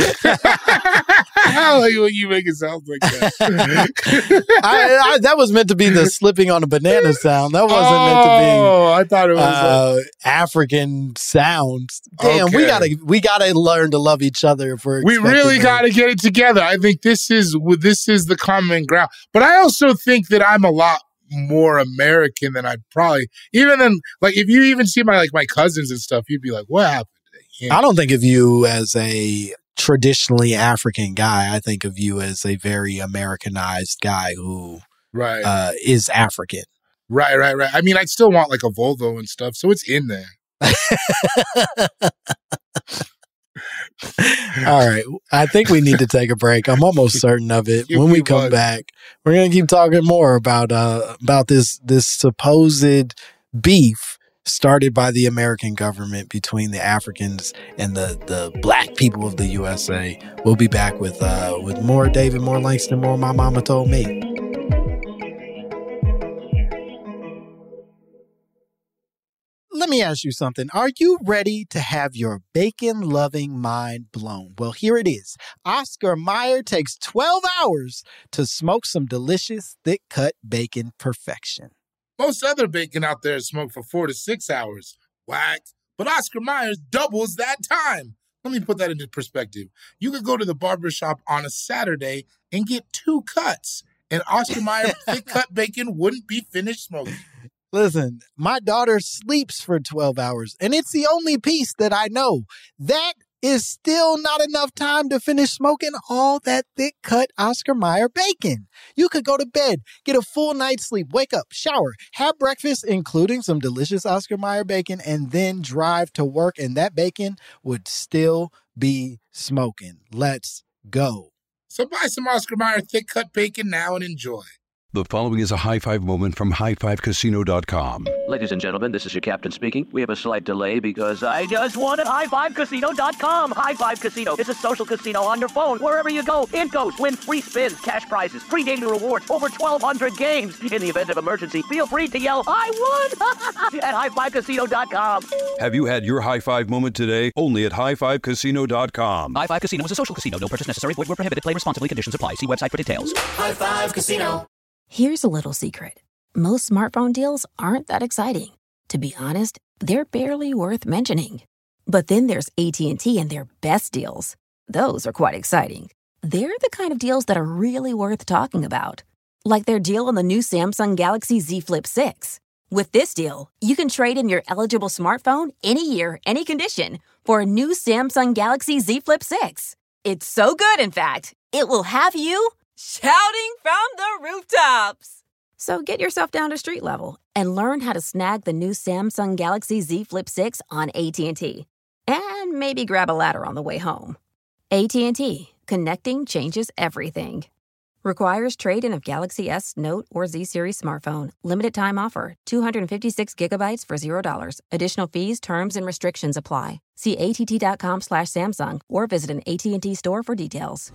I don't like it when you make it sound like that. That was meant to be the slipping on a banana sound. That wasn't meant to be. Oh, I thought it was African sounds. Damn, Okay. we gotta learn to love each other. If we're we really got to get it together. I think this is the common ground. But I also think that I'm a lot more American than I'd probably, even then, like if you even see my cousins and stuff, you'd be like, what happened today? You know? I don't think of you as a traditionally African guy. I think of you as a very Americanized guy who is African. Right. I mean, I still want like a Volvo and stuff, so it's in there. All right. I think we need to take a break. I'm almost certain of it. When we come back, we're going to keep talking more about this supposed beef started by the American government between the Africans and the black people of the USA. We'll be back with more David, more Langston, more My Mama Told Me. Let me ask you something. Are you ready to have your bacon-loving mind blown? Well, here it is. Oscar Mayer takes 12 hours to smoke some delicious, thick-cut bacon perfection. Most other bacon out there is smoked for 4 to 6 hours. Whack. But Oscar Mayer doubles that time. Let me put that into perspective. You could go to the barbershop on a Saturday and get 2 cuts, and Oscar Mayer thick-cut bacon wouldn't be finished smoking. Listen, my daughter sleeps for 12 hours, and it's the only piece that I know. That is still not enough time to finish smoking all that thick-cut Oscar Mayer bacon. You could go to bed, get a full night's sleep, wake up, shower, have breakfast, including some delicious Oscar Mayer bacon, and then drive to work, and that bacon would still be smoking. Let's go. So buy some Oscar Mayer thick-cut bacon now and enjoy. The following is a high-five moment from highfivecasino.com. Ladies and gentlemen, this is your captain speaking. We have a slight delay because I just won at highfivecasino.com. High Five Casino is a social casino on your phone. Wherever you go, it goes. Win free spins, cash prizes, free daily rewards, over 1,200 games. In the event of emergency, feel free to yell, I won at highfivecasino.com. Have you had your high-five moment today? Only at highfivecasino.com. High Five Casino is a social casino. No purchase necessary. Void where prohibited. Play responsibly. Conditions apply. See website for details. High Five Casino. Here's a little secret. Most smartphone deals aren't that exciting. To be honest, they're barely worth mentioning. But then there's AT&T and their best deals. Those are quite exciting. They're the kind of deals that are really worth talking about. Like their deal on the new Samsung Galaxy Z Flip 6. With this deal, you can trade in your eligible smartphone any year, any condition for a new Samsung Galaxy Z Flip 6. It's so good, in fact, it will have you shouting from the rooftops. So get yourself down to street level and learn how to snag the new Samsung Galaxy Z Flip 6 on AT&T. And maybe grab a ladder on the way home. AT&T. Connecting changes everything. Requires trade-in of Galaxy S, Note, or Z Series smartphone. Limited time offer. 256 gigabytes for $0. Additional fees, terms, and restrictions apply. See att.com/Samsung or visit an AT&T store for details.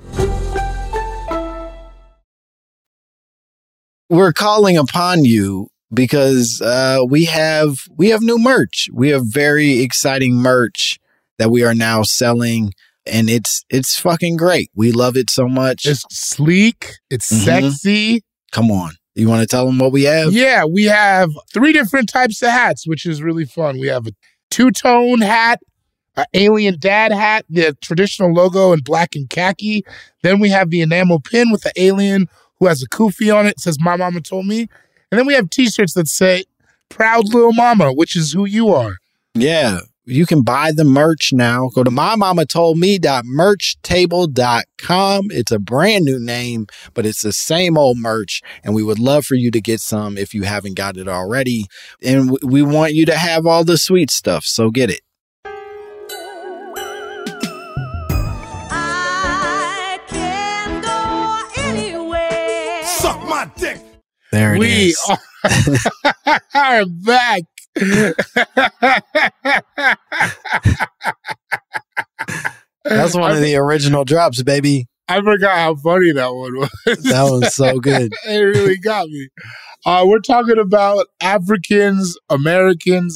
We're calling upon you because we have new merch. We have very exciting merch that we are now selling, and it's fucking great. We love it so much. It's sleek. It's sexy. Come on. You want to tell them what we have? Yeah, we have 3 different types of hats, which is really fun. We have a 2-tone hat, an alien dad hat, the traditional logo in black and khaki. Then we have the enamel pin with the alien who has a kufi on it. It says, My Mama Told Me. And then we have t-shirts that say, Proud Little Mama, which is who you are. Yeah. You can buy the merch now. Go to mymamattoldme.merchtable.com. It's a brand new name, but it's the same old merch. And we would love for you to get some if you haven't got it already. And we want you to have all the sweet stuff. So get it. Suck my dick. There it is. We are back. That's one of the original drops, baby. I forgot how funny that one was. That was so good. It really got me. We're talking about Africans Americans.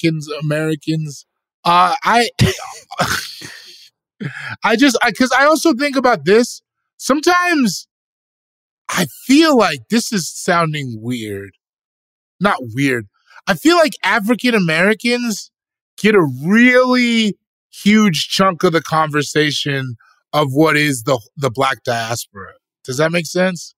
Because I also think about this. Sometimes I feel like this is sounding weird. Not weird. I feel like African Americans get a really huge chunk of the conversation of what is the Black diaspora. Does that make sense?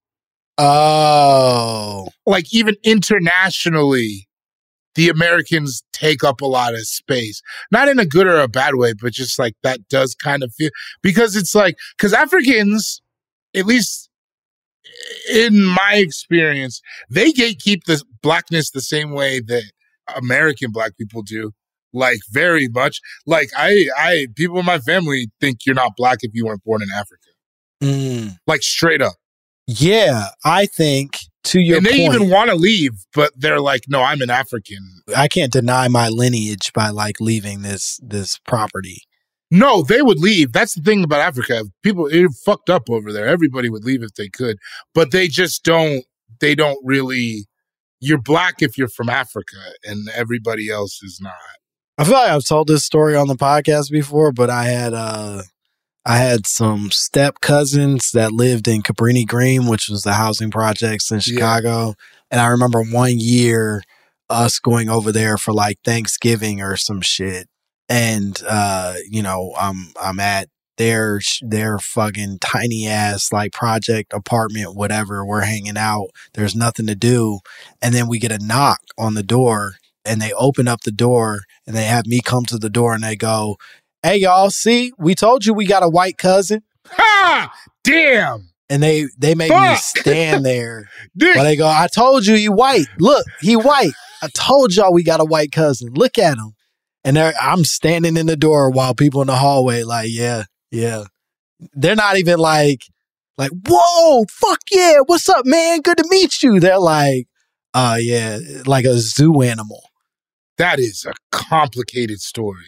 Oh. Like even internationally, the Americans take up a lot of space. Not in a good or a bad way, but just like that does kind of feel, because it's like, because Africans, at least in my experience, they gatekeep the blackness the same way that American Black people do. Like very much. Like I people in my family think you're not Black if you weren't born in Africa. Like straight up. Yeah, I think to your point. And they even want to leave, but they're like, no, I'm an African. I can't deny my lineage by like leaving this property. No, they would leave. That's the thing about Africa. People, it fucked up over there. Everybody would leave if they could, but they just don't. They don't really. You're Black if you're from Africa, and everybody else is not. I feel like I've told this story on the podcast before, but I had some step cousins that lived in Cabrini Green, which was the housing projects in Chicago. Yeah. And I remember one year us going over there for like Thanksgiving or some shit. And, I'm at their fucking tiny ass like project apartment, whatever. We're hanging out. There's nothing to do. And then we get a knock on the door and they open up the door and they have me come to the door and they go, "Hey, y'all, see, we told you we got a white cousin." Ha! Damn. And they make me stand there. But they go, "I told you he white. Look, he white. I told y'all we got a white cousin. Look at him." And I'm standing in the door while people in the hallway like, yeah. They're not even like, "Whoa, fuck yeah, what's up, man? Good to meet you." They're like, yeah, like a zoo animal. That is a complicated story.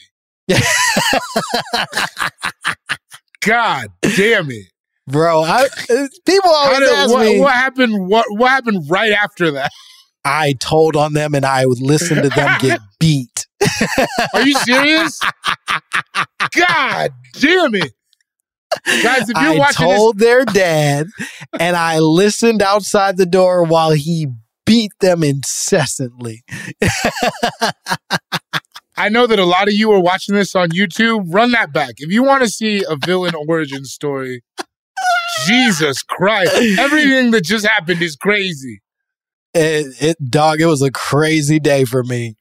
God damn it, bro! People always ask me what happened. What happened right after that? I told on them, and I would listen to them get beat. Are you serious? God damn it, guys! If you're watching, I told their dad, and I listened outside the door while he beat them incessantly. I know that a lot of you are watching this on YouTube. Run that back. If you want to see a villain origin story, Jesus Christ. Everything that just happened is crazy. It was a crazy day for me.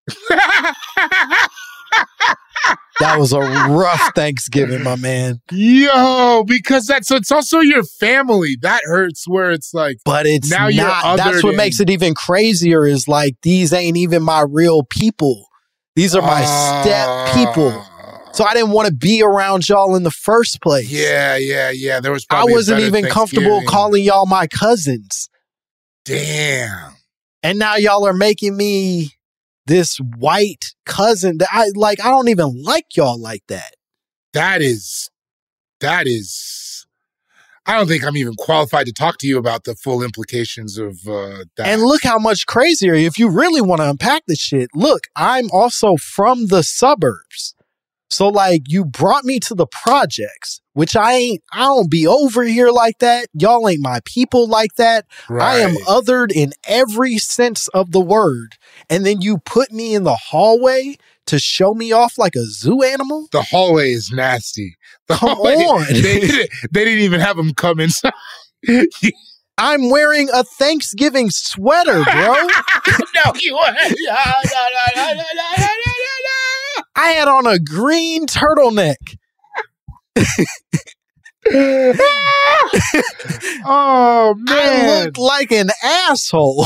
That was a rough Thanksgiving, my man. Yo, because it's also your family. That hurts where it's like, but it's now not. You're that's what makes it even crazier is like, these ain't even my real people. These are my step people. So I didn't want to be around y'all in the first place. Yeah. There was I wasn't even comfortable calling y'all my cousins. Damn. And now y'all are making me this white cousin that I don't even like y'all like that. That is, I don't think I'm even qualified to talk to you about the full implications of that. And look how much crazier, if you really want to unpack this shit, look, I'm also from the suburbs. So like, you brought me to the projects, which I don't be over here like that. Y'all ain't my people like that. Right. I am othered in every sense of the word. And then you put me in the hallway to show me off like a zoo animal? The hallway is nasty. Come on. They didn't even have them come inside. I'm wearing a Thanksgiving sweater, bro. No, you weren't. I had on a green turtleneck. Oh, man. I looked like an asshole.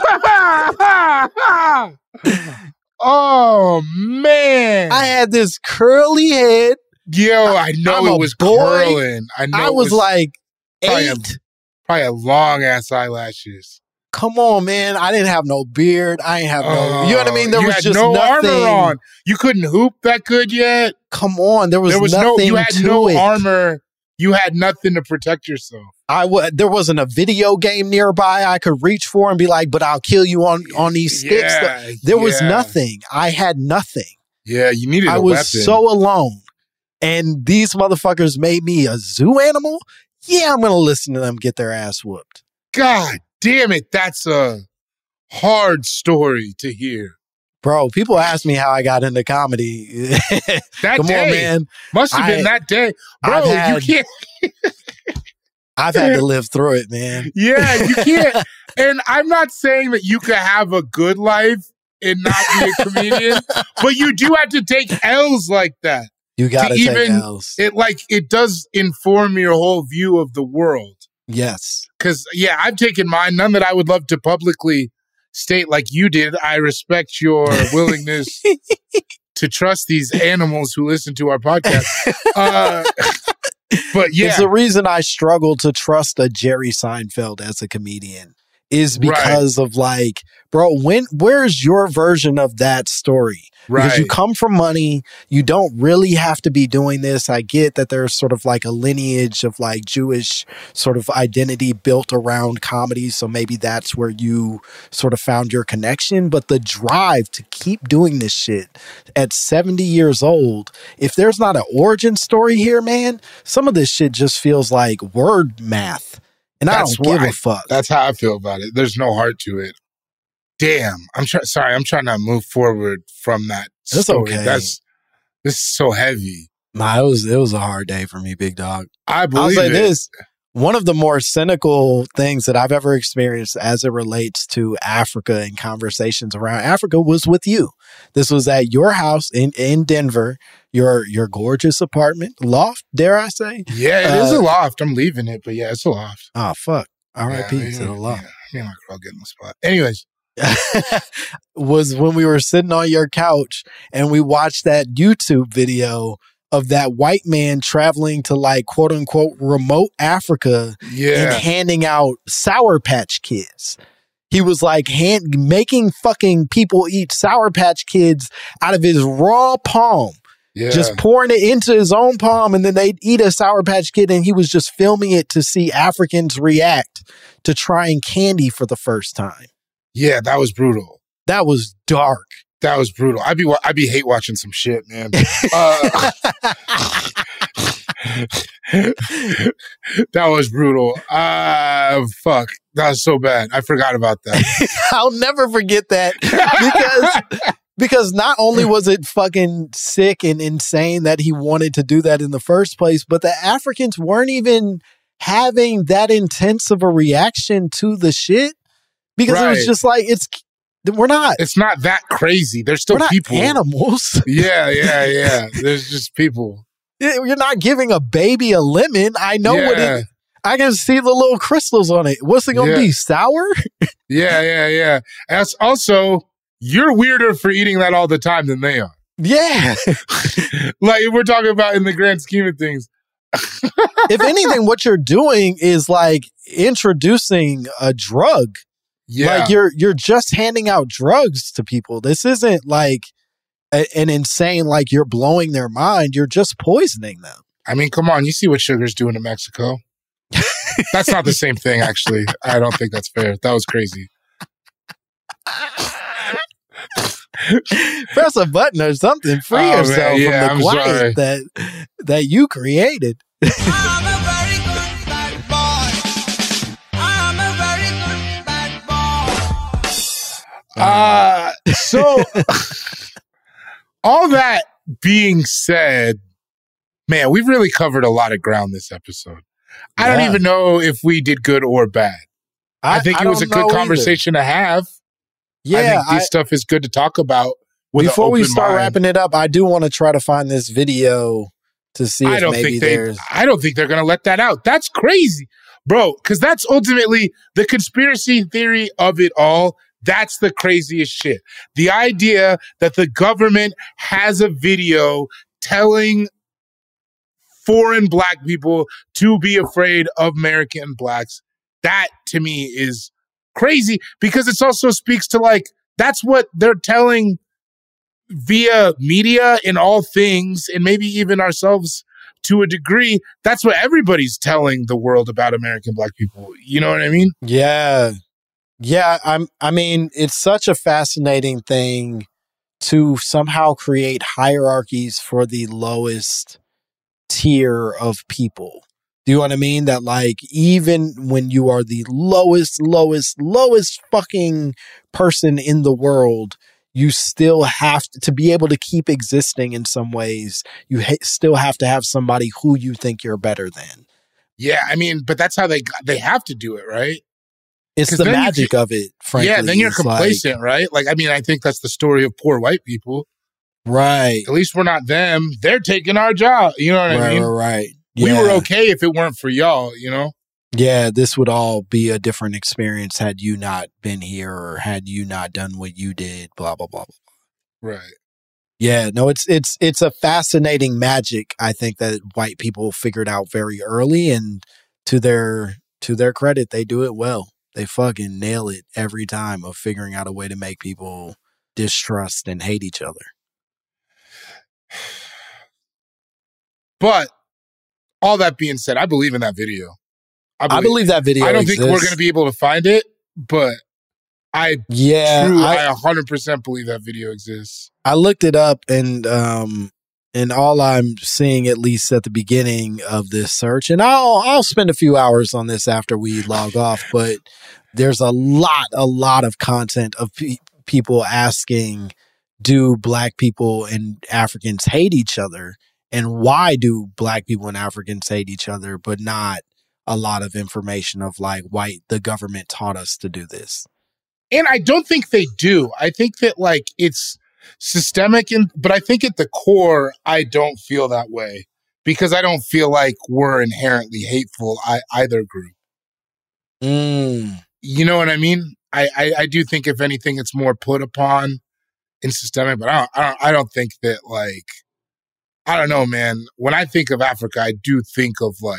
Oh, man. I had this curly head. Yo, I know it was curling. I was like 8. Probably a long ass eyelashes. Come on, man. I didn't have no beard. I ain't have no, you know what I mean? There you was had just no nothing. armor on. You couldn't hoop that good yet. Come on. There was no, nothing you had to no it. armor. You had nothing to protect yourself. There wasn't a video game nearby I could reach for and be like, but I'll kill you on these sticks. Yeah, There was nothing. I had nothing. Yeah, you needed a weapon. I was so alone. And these motherfuckers made me a zoo animal? Yeah, I'm going to listen to them get their ass whooped. God damn it. That's a hard story to hear. Bro, people ask me how I got into comedy. That Come day. on, man. Must have been that day. Bro, you can't. I've had to live through it, man. Yeah, you can't. And I'm not saying that you could have a good life and not be a comedian, but you do have to take L's like that. You got to take L's. It does inform your whole view of the world. Yes. Because, yeah, I've taken mine. None that I would love to publicly state like you did. I respect your willingness to trust these animals who listen to our podcast. But yeah. It's the reason I struggle to trust a Jerry Seinfeld as a comedian is because of like, bro, where's your version of that story? Because you come from money, you don't really have to be doing this. I get that there's sort of like a lineage of like Jewish sort of identity built around comedy. So maybe that's where you sort of found your connection. But the drive to keep doing this shit at 70 years old, if there's not an origin story here, man, some of this shit just feels like word math. And I don't give a fuck. That's how I feel about it. There's no heart to it. Damn. I'm trying to move forward from that story. Okay. This is so heavy. Nah, it was a hard day for me, big dog. I believe I'll say it. this. One of the more cynical things that I've ever experienced as it relates to Africa and conversations around Africa was with you. This was at your house in Denver, your gorgeous apartment, loft, dare I say? Yeah, it is a loft. I'm leaving it, but yeah, it's a loft. Oh, fuck. R.I.P. to the loft. Yeah, me and my girl getting the spot. Anyways. Was when we were sitting on your couch and we watched that YouTube video of that white man traveling to like quote unquote remote Africa and handing out Sour Patch Kids. He was like making fucking people eat Sour Patch Kids out of his raw palm. Yeah. Just pouring it into his own palm, and then they'd eat a Sour Patch Kid, and he was just filming it to see Africans react to trying candy for the first time. Yeah, that was brutal. That was dark. That was brutal. I'd be hate watching some shit, man. That was brutal. Fuck. That was so bad. I forgot about that. I'll never forget that because not only was it fucking sick and insane that he wanted to do that in the first place, but the Africans weren't even having that intense of a reaction to the shit because it was just like, it's not that crazy. There's still people. Animals. Yeah. There's just people. You're not giving a baby a lemon. I know what it. I can see the little crystals on it. What's it gonna be? Sour? Yeah. As also, you're weirder for eating that all the time than they are. Yeah. Like we're talking about in the grand scheme of things. If anything, what you're doing is like introducing a drug. Yeah. Like you're just handing out drugs to people. This isn't like an insane, like you're blowing their mind. You're just poisoning them. I mean, come on. You see what sugar's doing in Mexico. That's not the same thing, actually. I don't think that's fair. That was crazy. Press a button or something. Free yourself from the quiet that you created. I'm a very good bad boy. I'm a very good bad boy. So, all that being said, man, we've really covered a lot of ground this episode. I don't even know if we did good or bad. I think it was a good conversation to have. Yeah. I think this stuff is good to talk about. Before we start wrapping it up, I do want to try to find this video to see if maybe there's... I don't think they're going to let that out. That's crazy, bro, because that's ultimately the conspiracy theory of it all. That's the craziest shit. The idea that the government has a video telling foreign black people to be afraid of American blacks, that to me is crazy because it also speaks to like, that's what they're telling via media in all things, and maybe even ourselves to a degree. That's what everybody's telling the world about American Black people. You know what I mean? Yeah. I mean, it's such a fascinating thing to somehow create hierarchies for the lowest tier of people. Do you know what I mean? That like, even when you are the lowest fucking person in the world, you still have to be able to keep existing in some ways. You still have to have somebody who you think you're better than. Yeah, I mean, but that's how they have to do it, right? It's the magic of it, frankly. Yeah, then you're complacent, right? Like, I mean, I think that's the story of poor white people. Right. At least we're not them. They're taking our job. You know what I mean? Right. We Yeah. were okay if it weren't for y'all, you know? Yeah, this would all be a different experience had you not been here or had you not done what you did, blah, blah, blah, blah. Right. Yeah, no, it's a fascinating magic, I think, that white people figured out very early, and to their credit, they do it well. They fucking nail it every time of figuring out a way to make people distrust and hate each other. But all that being said, I believe in that video. I believe that video I don't exists. think we're going to be able to find it, but I 100% believe that video exists. I looked it up, and all I'm seeing, at least at the beginning of this search, and I'll spend a few hours on this after we log off, but there's a lot of content of people asking, do Black people and Africans hate each other? And why do Black people and Africans hate each other, but not a lot of information of like, the government taught us to do this. And I don't think they do. I think that like it's systemic, but I think at the core, I don't feel that way because I don't feel like we're inherently hateful either group. You know what I mean? I do think if anything, it's more put upon and systemic, but I don't think that like, I don't know, man. When I think of Africa, I do think of like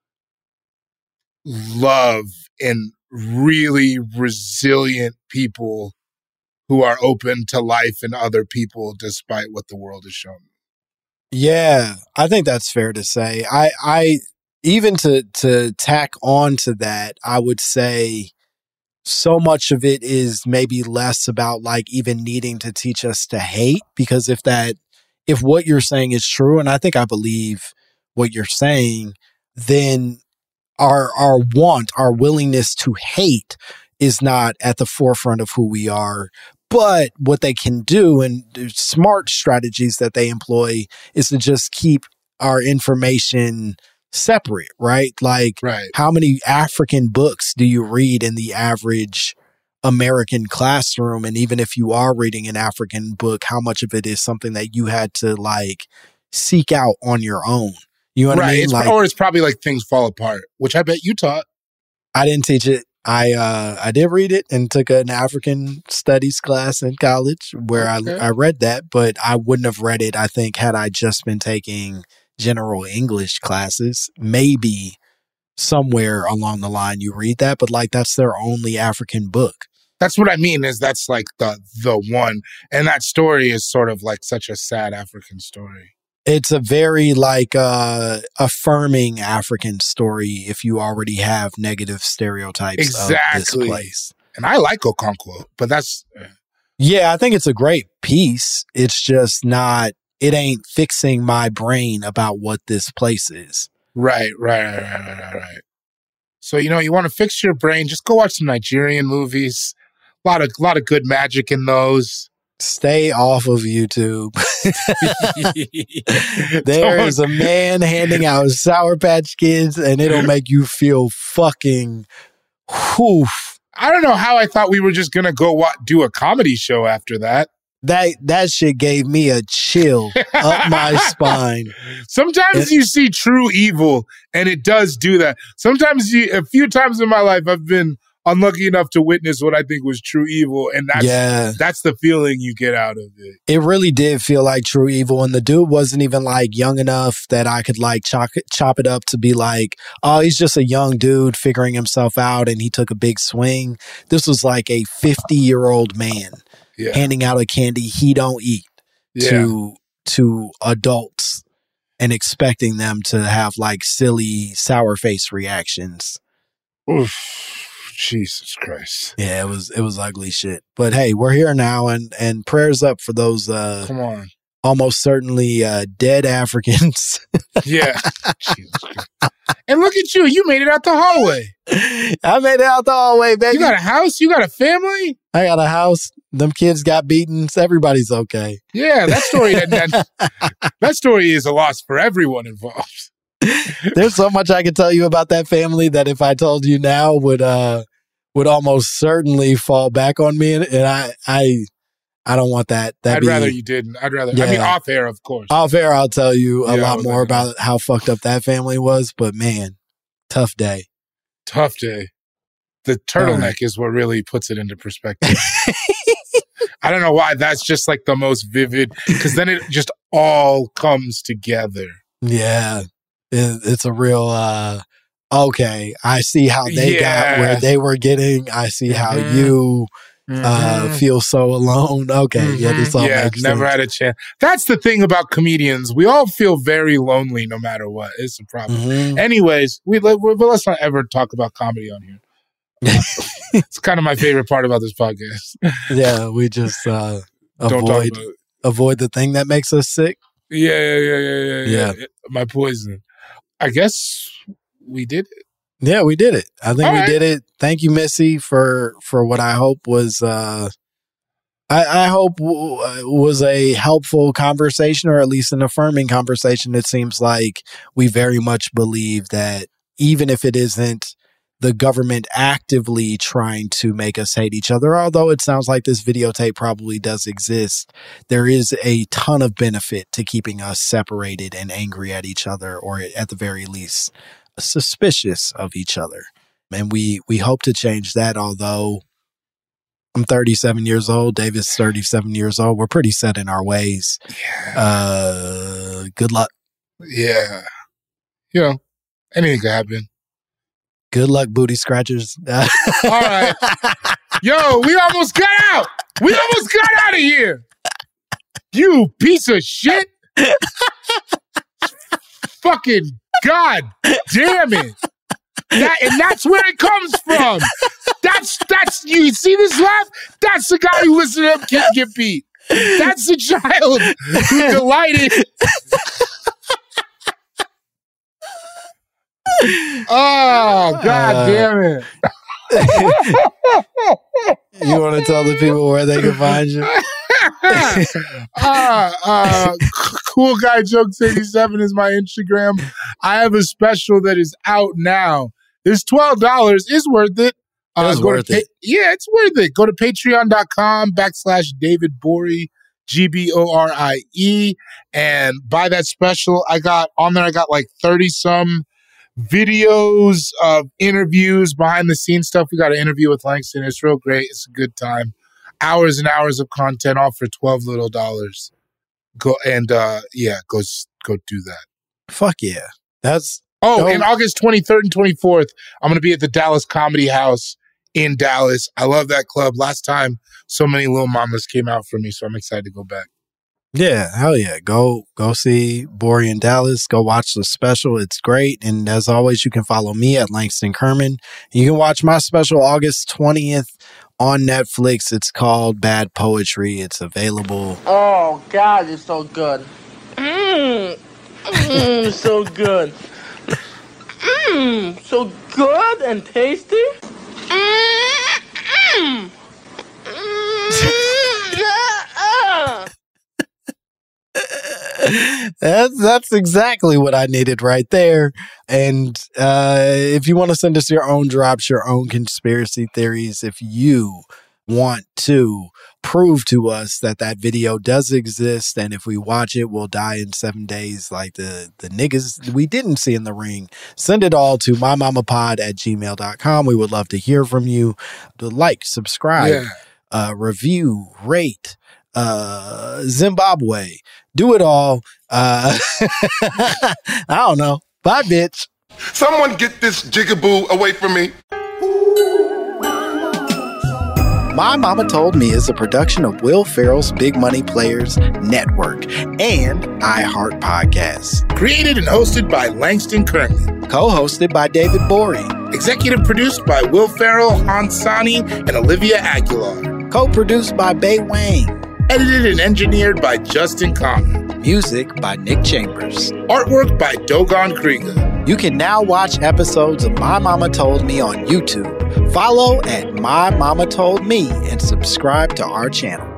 love and really resilient people who are open to life and other people despite what the world has shown. Yeah, I think that's fair to say. I even to tack on to that, I would say so much of it is maybe less about like even needing to teach us to hate, because if what you're saying is true, and I think I believe what you're saying, then our willingness to hate is not at the forefront of who we are. But what they can do, and smart strategies that they employ, is to just keep our information separate, right? Like, how many African books do you read in the average American classroom? And even if you are reading an African book, how much of it is something that you had to like seek out on your own? You know what I mean? Or it's probably like Things Fall Apart, which I bet you taught. I didn't teach it. I did read it and took an African studies class in college where I read that, but I wouldn't have read it, I think, had I just been taking general English classes. Maybe somewhere along the line you read that, but like that's their only African book. That's what I mean, is that's like the one. And that story is sort of like such a sad African story. It's a very like affirming African story if you already have negative stereotypes of this place. And I like Okonkwo, but that's... Yeah, I think it's a great piece. It's just not, it ain't fixing my brain about what this place is. Right. So, you know, you want to fix your brain, just go watch some Nigerian movies. A lot of good magic in those. Stay off of YouTube. There is a man handing out Sour Patch Kids, and it'll make you feel fucking whoof. I don't know how I thought we were just going to go do a comedy show after that. That shit gave me a chill up my spine. Sometimes you see true evil, and it does do that. Sometimes a few times in my life, I've been unlucky enough to witness what I think was true evil. And that's the feeling you get out of it. It really did feel like true evil. And the dude wasn't even like young enough that I could like chop it up to be like, oh, he's just a young dude figuring himself out and he took a big swing. This was like a 50-year-old man handing out a candy he don't eat to adults and expecting them to have like silly sour face reactions. Oof. Jesus Christ. Yeah, it was ugly shit. But hey, we're here now, and prayers up for those come on, almost certainly dead Africans. Yeah. Jesus Christ. And look at you made it out the hallway. I made it out the hallway, baby. You got a house? You got a family? I got a house. Them kids got beaten. So everybody's okay. Yeah, that story that story is a loss for everyone involved. There's so much I could tell you about that family that if I told you now would almost certainly fall back on me, and I don't want that. I'd rather you didn't. I mean, off air, of course. Off air, I'll tell you a lot more about how fucked up that family was. But man, tough day. Tough day. The turtleneck is what really puts it into perspective. I don't know why. That's just like the most vivid, because then it just all comes together. Yeah. It's a real, okay, I see how they got where they were getting. I see how you feel so alone. Okay, yeah, this all makes never sense. had a chance. That's the thing about comedians. We all feel very lonely no matter what. It's a problem. Anyways, let's not ever talk about comedy on here. It's kind of my favorite part about this podcast. Yeah, we just avoid the thing that makes us sick. Yeah. My poison. I guess we did it. Yeah, we did it. I think we did it. Thank you, Missy, for what I hope was I hope was a helpful conversation, or at least an affirming conversation. It seems like we very much believe that even if it isn't the government actively trying to make us hate each other, although it sounds like this videotape probably does exist, there is a ton of benefit to keeping us separated and angry at each other, or at the very least, suspicious of each other. And we hope to change that, although I'm 37 years old, David's 37 years old. We're pretty set in our ways. Yeah. Good luck. Yeah. You know, anything could happen. Good luck, booty scratchers. All right. Yo, we almost got out. We almost got out of here. You piece of shit. Fucking God damn it. And that's where it comes from. That's you see this laugh? That's the guy who listened to him get beat. That's the child who delighted. Oh, God damn it. You want to tell the people where they can find you? Cool Guy Jokes 87 is my Instagram. I have a special that is out now. It's $12. It's worth it. It's worth it. Yeah, it's worth it. Go to patreon.com/David Borie, GBORIE, and buy that special. I got like 30 some videos of interviews, behind the scenes stuff. We got an interview with Langston. It's real great. It's a good time. Hours and hours of content, all for $12 little. Go and go do that. Fuck yeah. That's in August 23rd and 24th, I'm going to be at the Dallas Comedy House in Dallas. I love that club. Last time, so many little mamas came out for me, so I'm excited to go back. Yeah, hell yeah. Go see Borie in Dallas. Go watch the special. It's great. And as always, you can follow me at Langston Kerman. You can watch my special August 20th on Netflix. It's called Bad Poetry. It's available. Oh, God, it's so good. So good. So good and tasty. That's exactly what I needed right there. And if you want to send us your own drops, your own conspiracy theories, if you want to prove to us that that video does exist. And if we watch it, we'll die in 7 days like the niggas we didn't see in the ring. Send it all to mymamapod@gmail.com. We would love to hear from you. Like, subscribe, review, rate, Zimbabwe. Do it all. I don't know. Bye, bitch. Someone get this jigaboo away from me. My Mama Told Me is a production of Will Ferrell's Big Money Players Network and iHeart Podcasts. Created and hosted by Langston Kerman. Co-hosted by David Borey. Executive produced by Will Ferrell, Hansani, and Olivia Aguilar. Co-produced by Bay Wang. Edited and engineered by Justin Connor. Music by Nick Chambers. Artwork by Dogon Krieger. You can now watch episodes of My Mama Told Me on YouTube. Follow at My Mama Told Me and subscribe to our channel.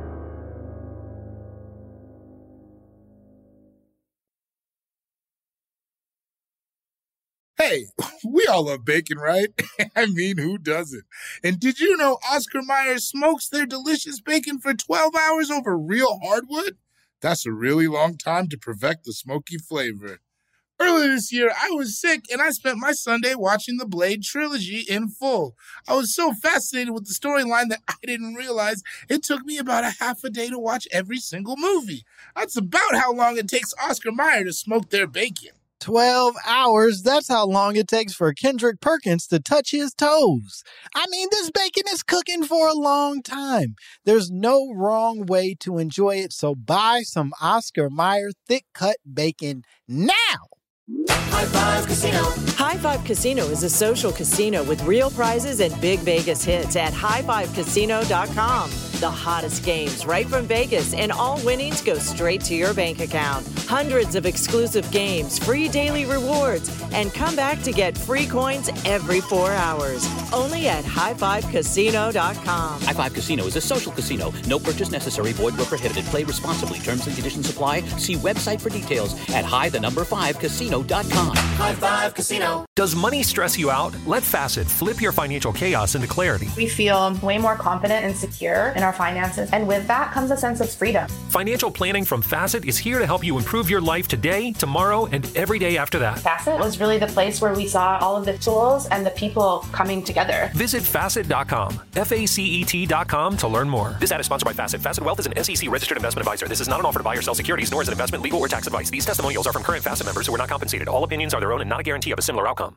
Hey, we all love bacon, right? I mean, who doesn't? And did you know Oscar Mayer smokes their delicious bacon for 12 hours over real hardwood? That's a really long time to perfect the smoky flavor. Earlier this year, I was sick and I spent my Sunday watching the Blade trilogy in full. I was so fascinated with the storyline that I didn't realize it took me about a half a day to watch every single movie. That's about how long it takes Oscar Mayer to smoke their bacon. 12 hours? That's how long it takes for Kendrick Perkins to touch his toes. I mean, this bacon is cooking for a long time. There's no wrong way to enjoy it, so buy some Oscar Mayer thick-cut bacon now. High Five Casino. High Five Casino is a social casino with real prizes and big Vegas hits at highfivecasino.com. The hottest games right from Vegas, and all winnings go straight to your bank account. Hundreds of exclusive games, free daily rewards, and come back to get free coins every 4 hours. Only at highfivecasino.com. High Five Casino is a social casino. No purchase necessary. Void where prohibited. Play responsibly. Terms and conditions apply. See website for details at high5casino.com. High Five Casino. Does money stress you out? Let Facet flip your financial chaos into clarity. We feel way more confident and secure in our finances, and with that comes a sense of freedom. Financial planning from Facet is here to help you improve your life today, tomorrow, and every day after that. Facet was really the place where we saw all of the tools and the people coming together. Visit Facet.com, FACET.com to learn more. This ad is sponsored by Facet. Facet Wealth is an SEC registered investment advisor. This is not an offer to buy or sell securities, nor is it investment, legal, or tax advice. These testimonials are from current Facet members who are not compensated. All opinions are their own and not a guarantee of a similar outcome.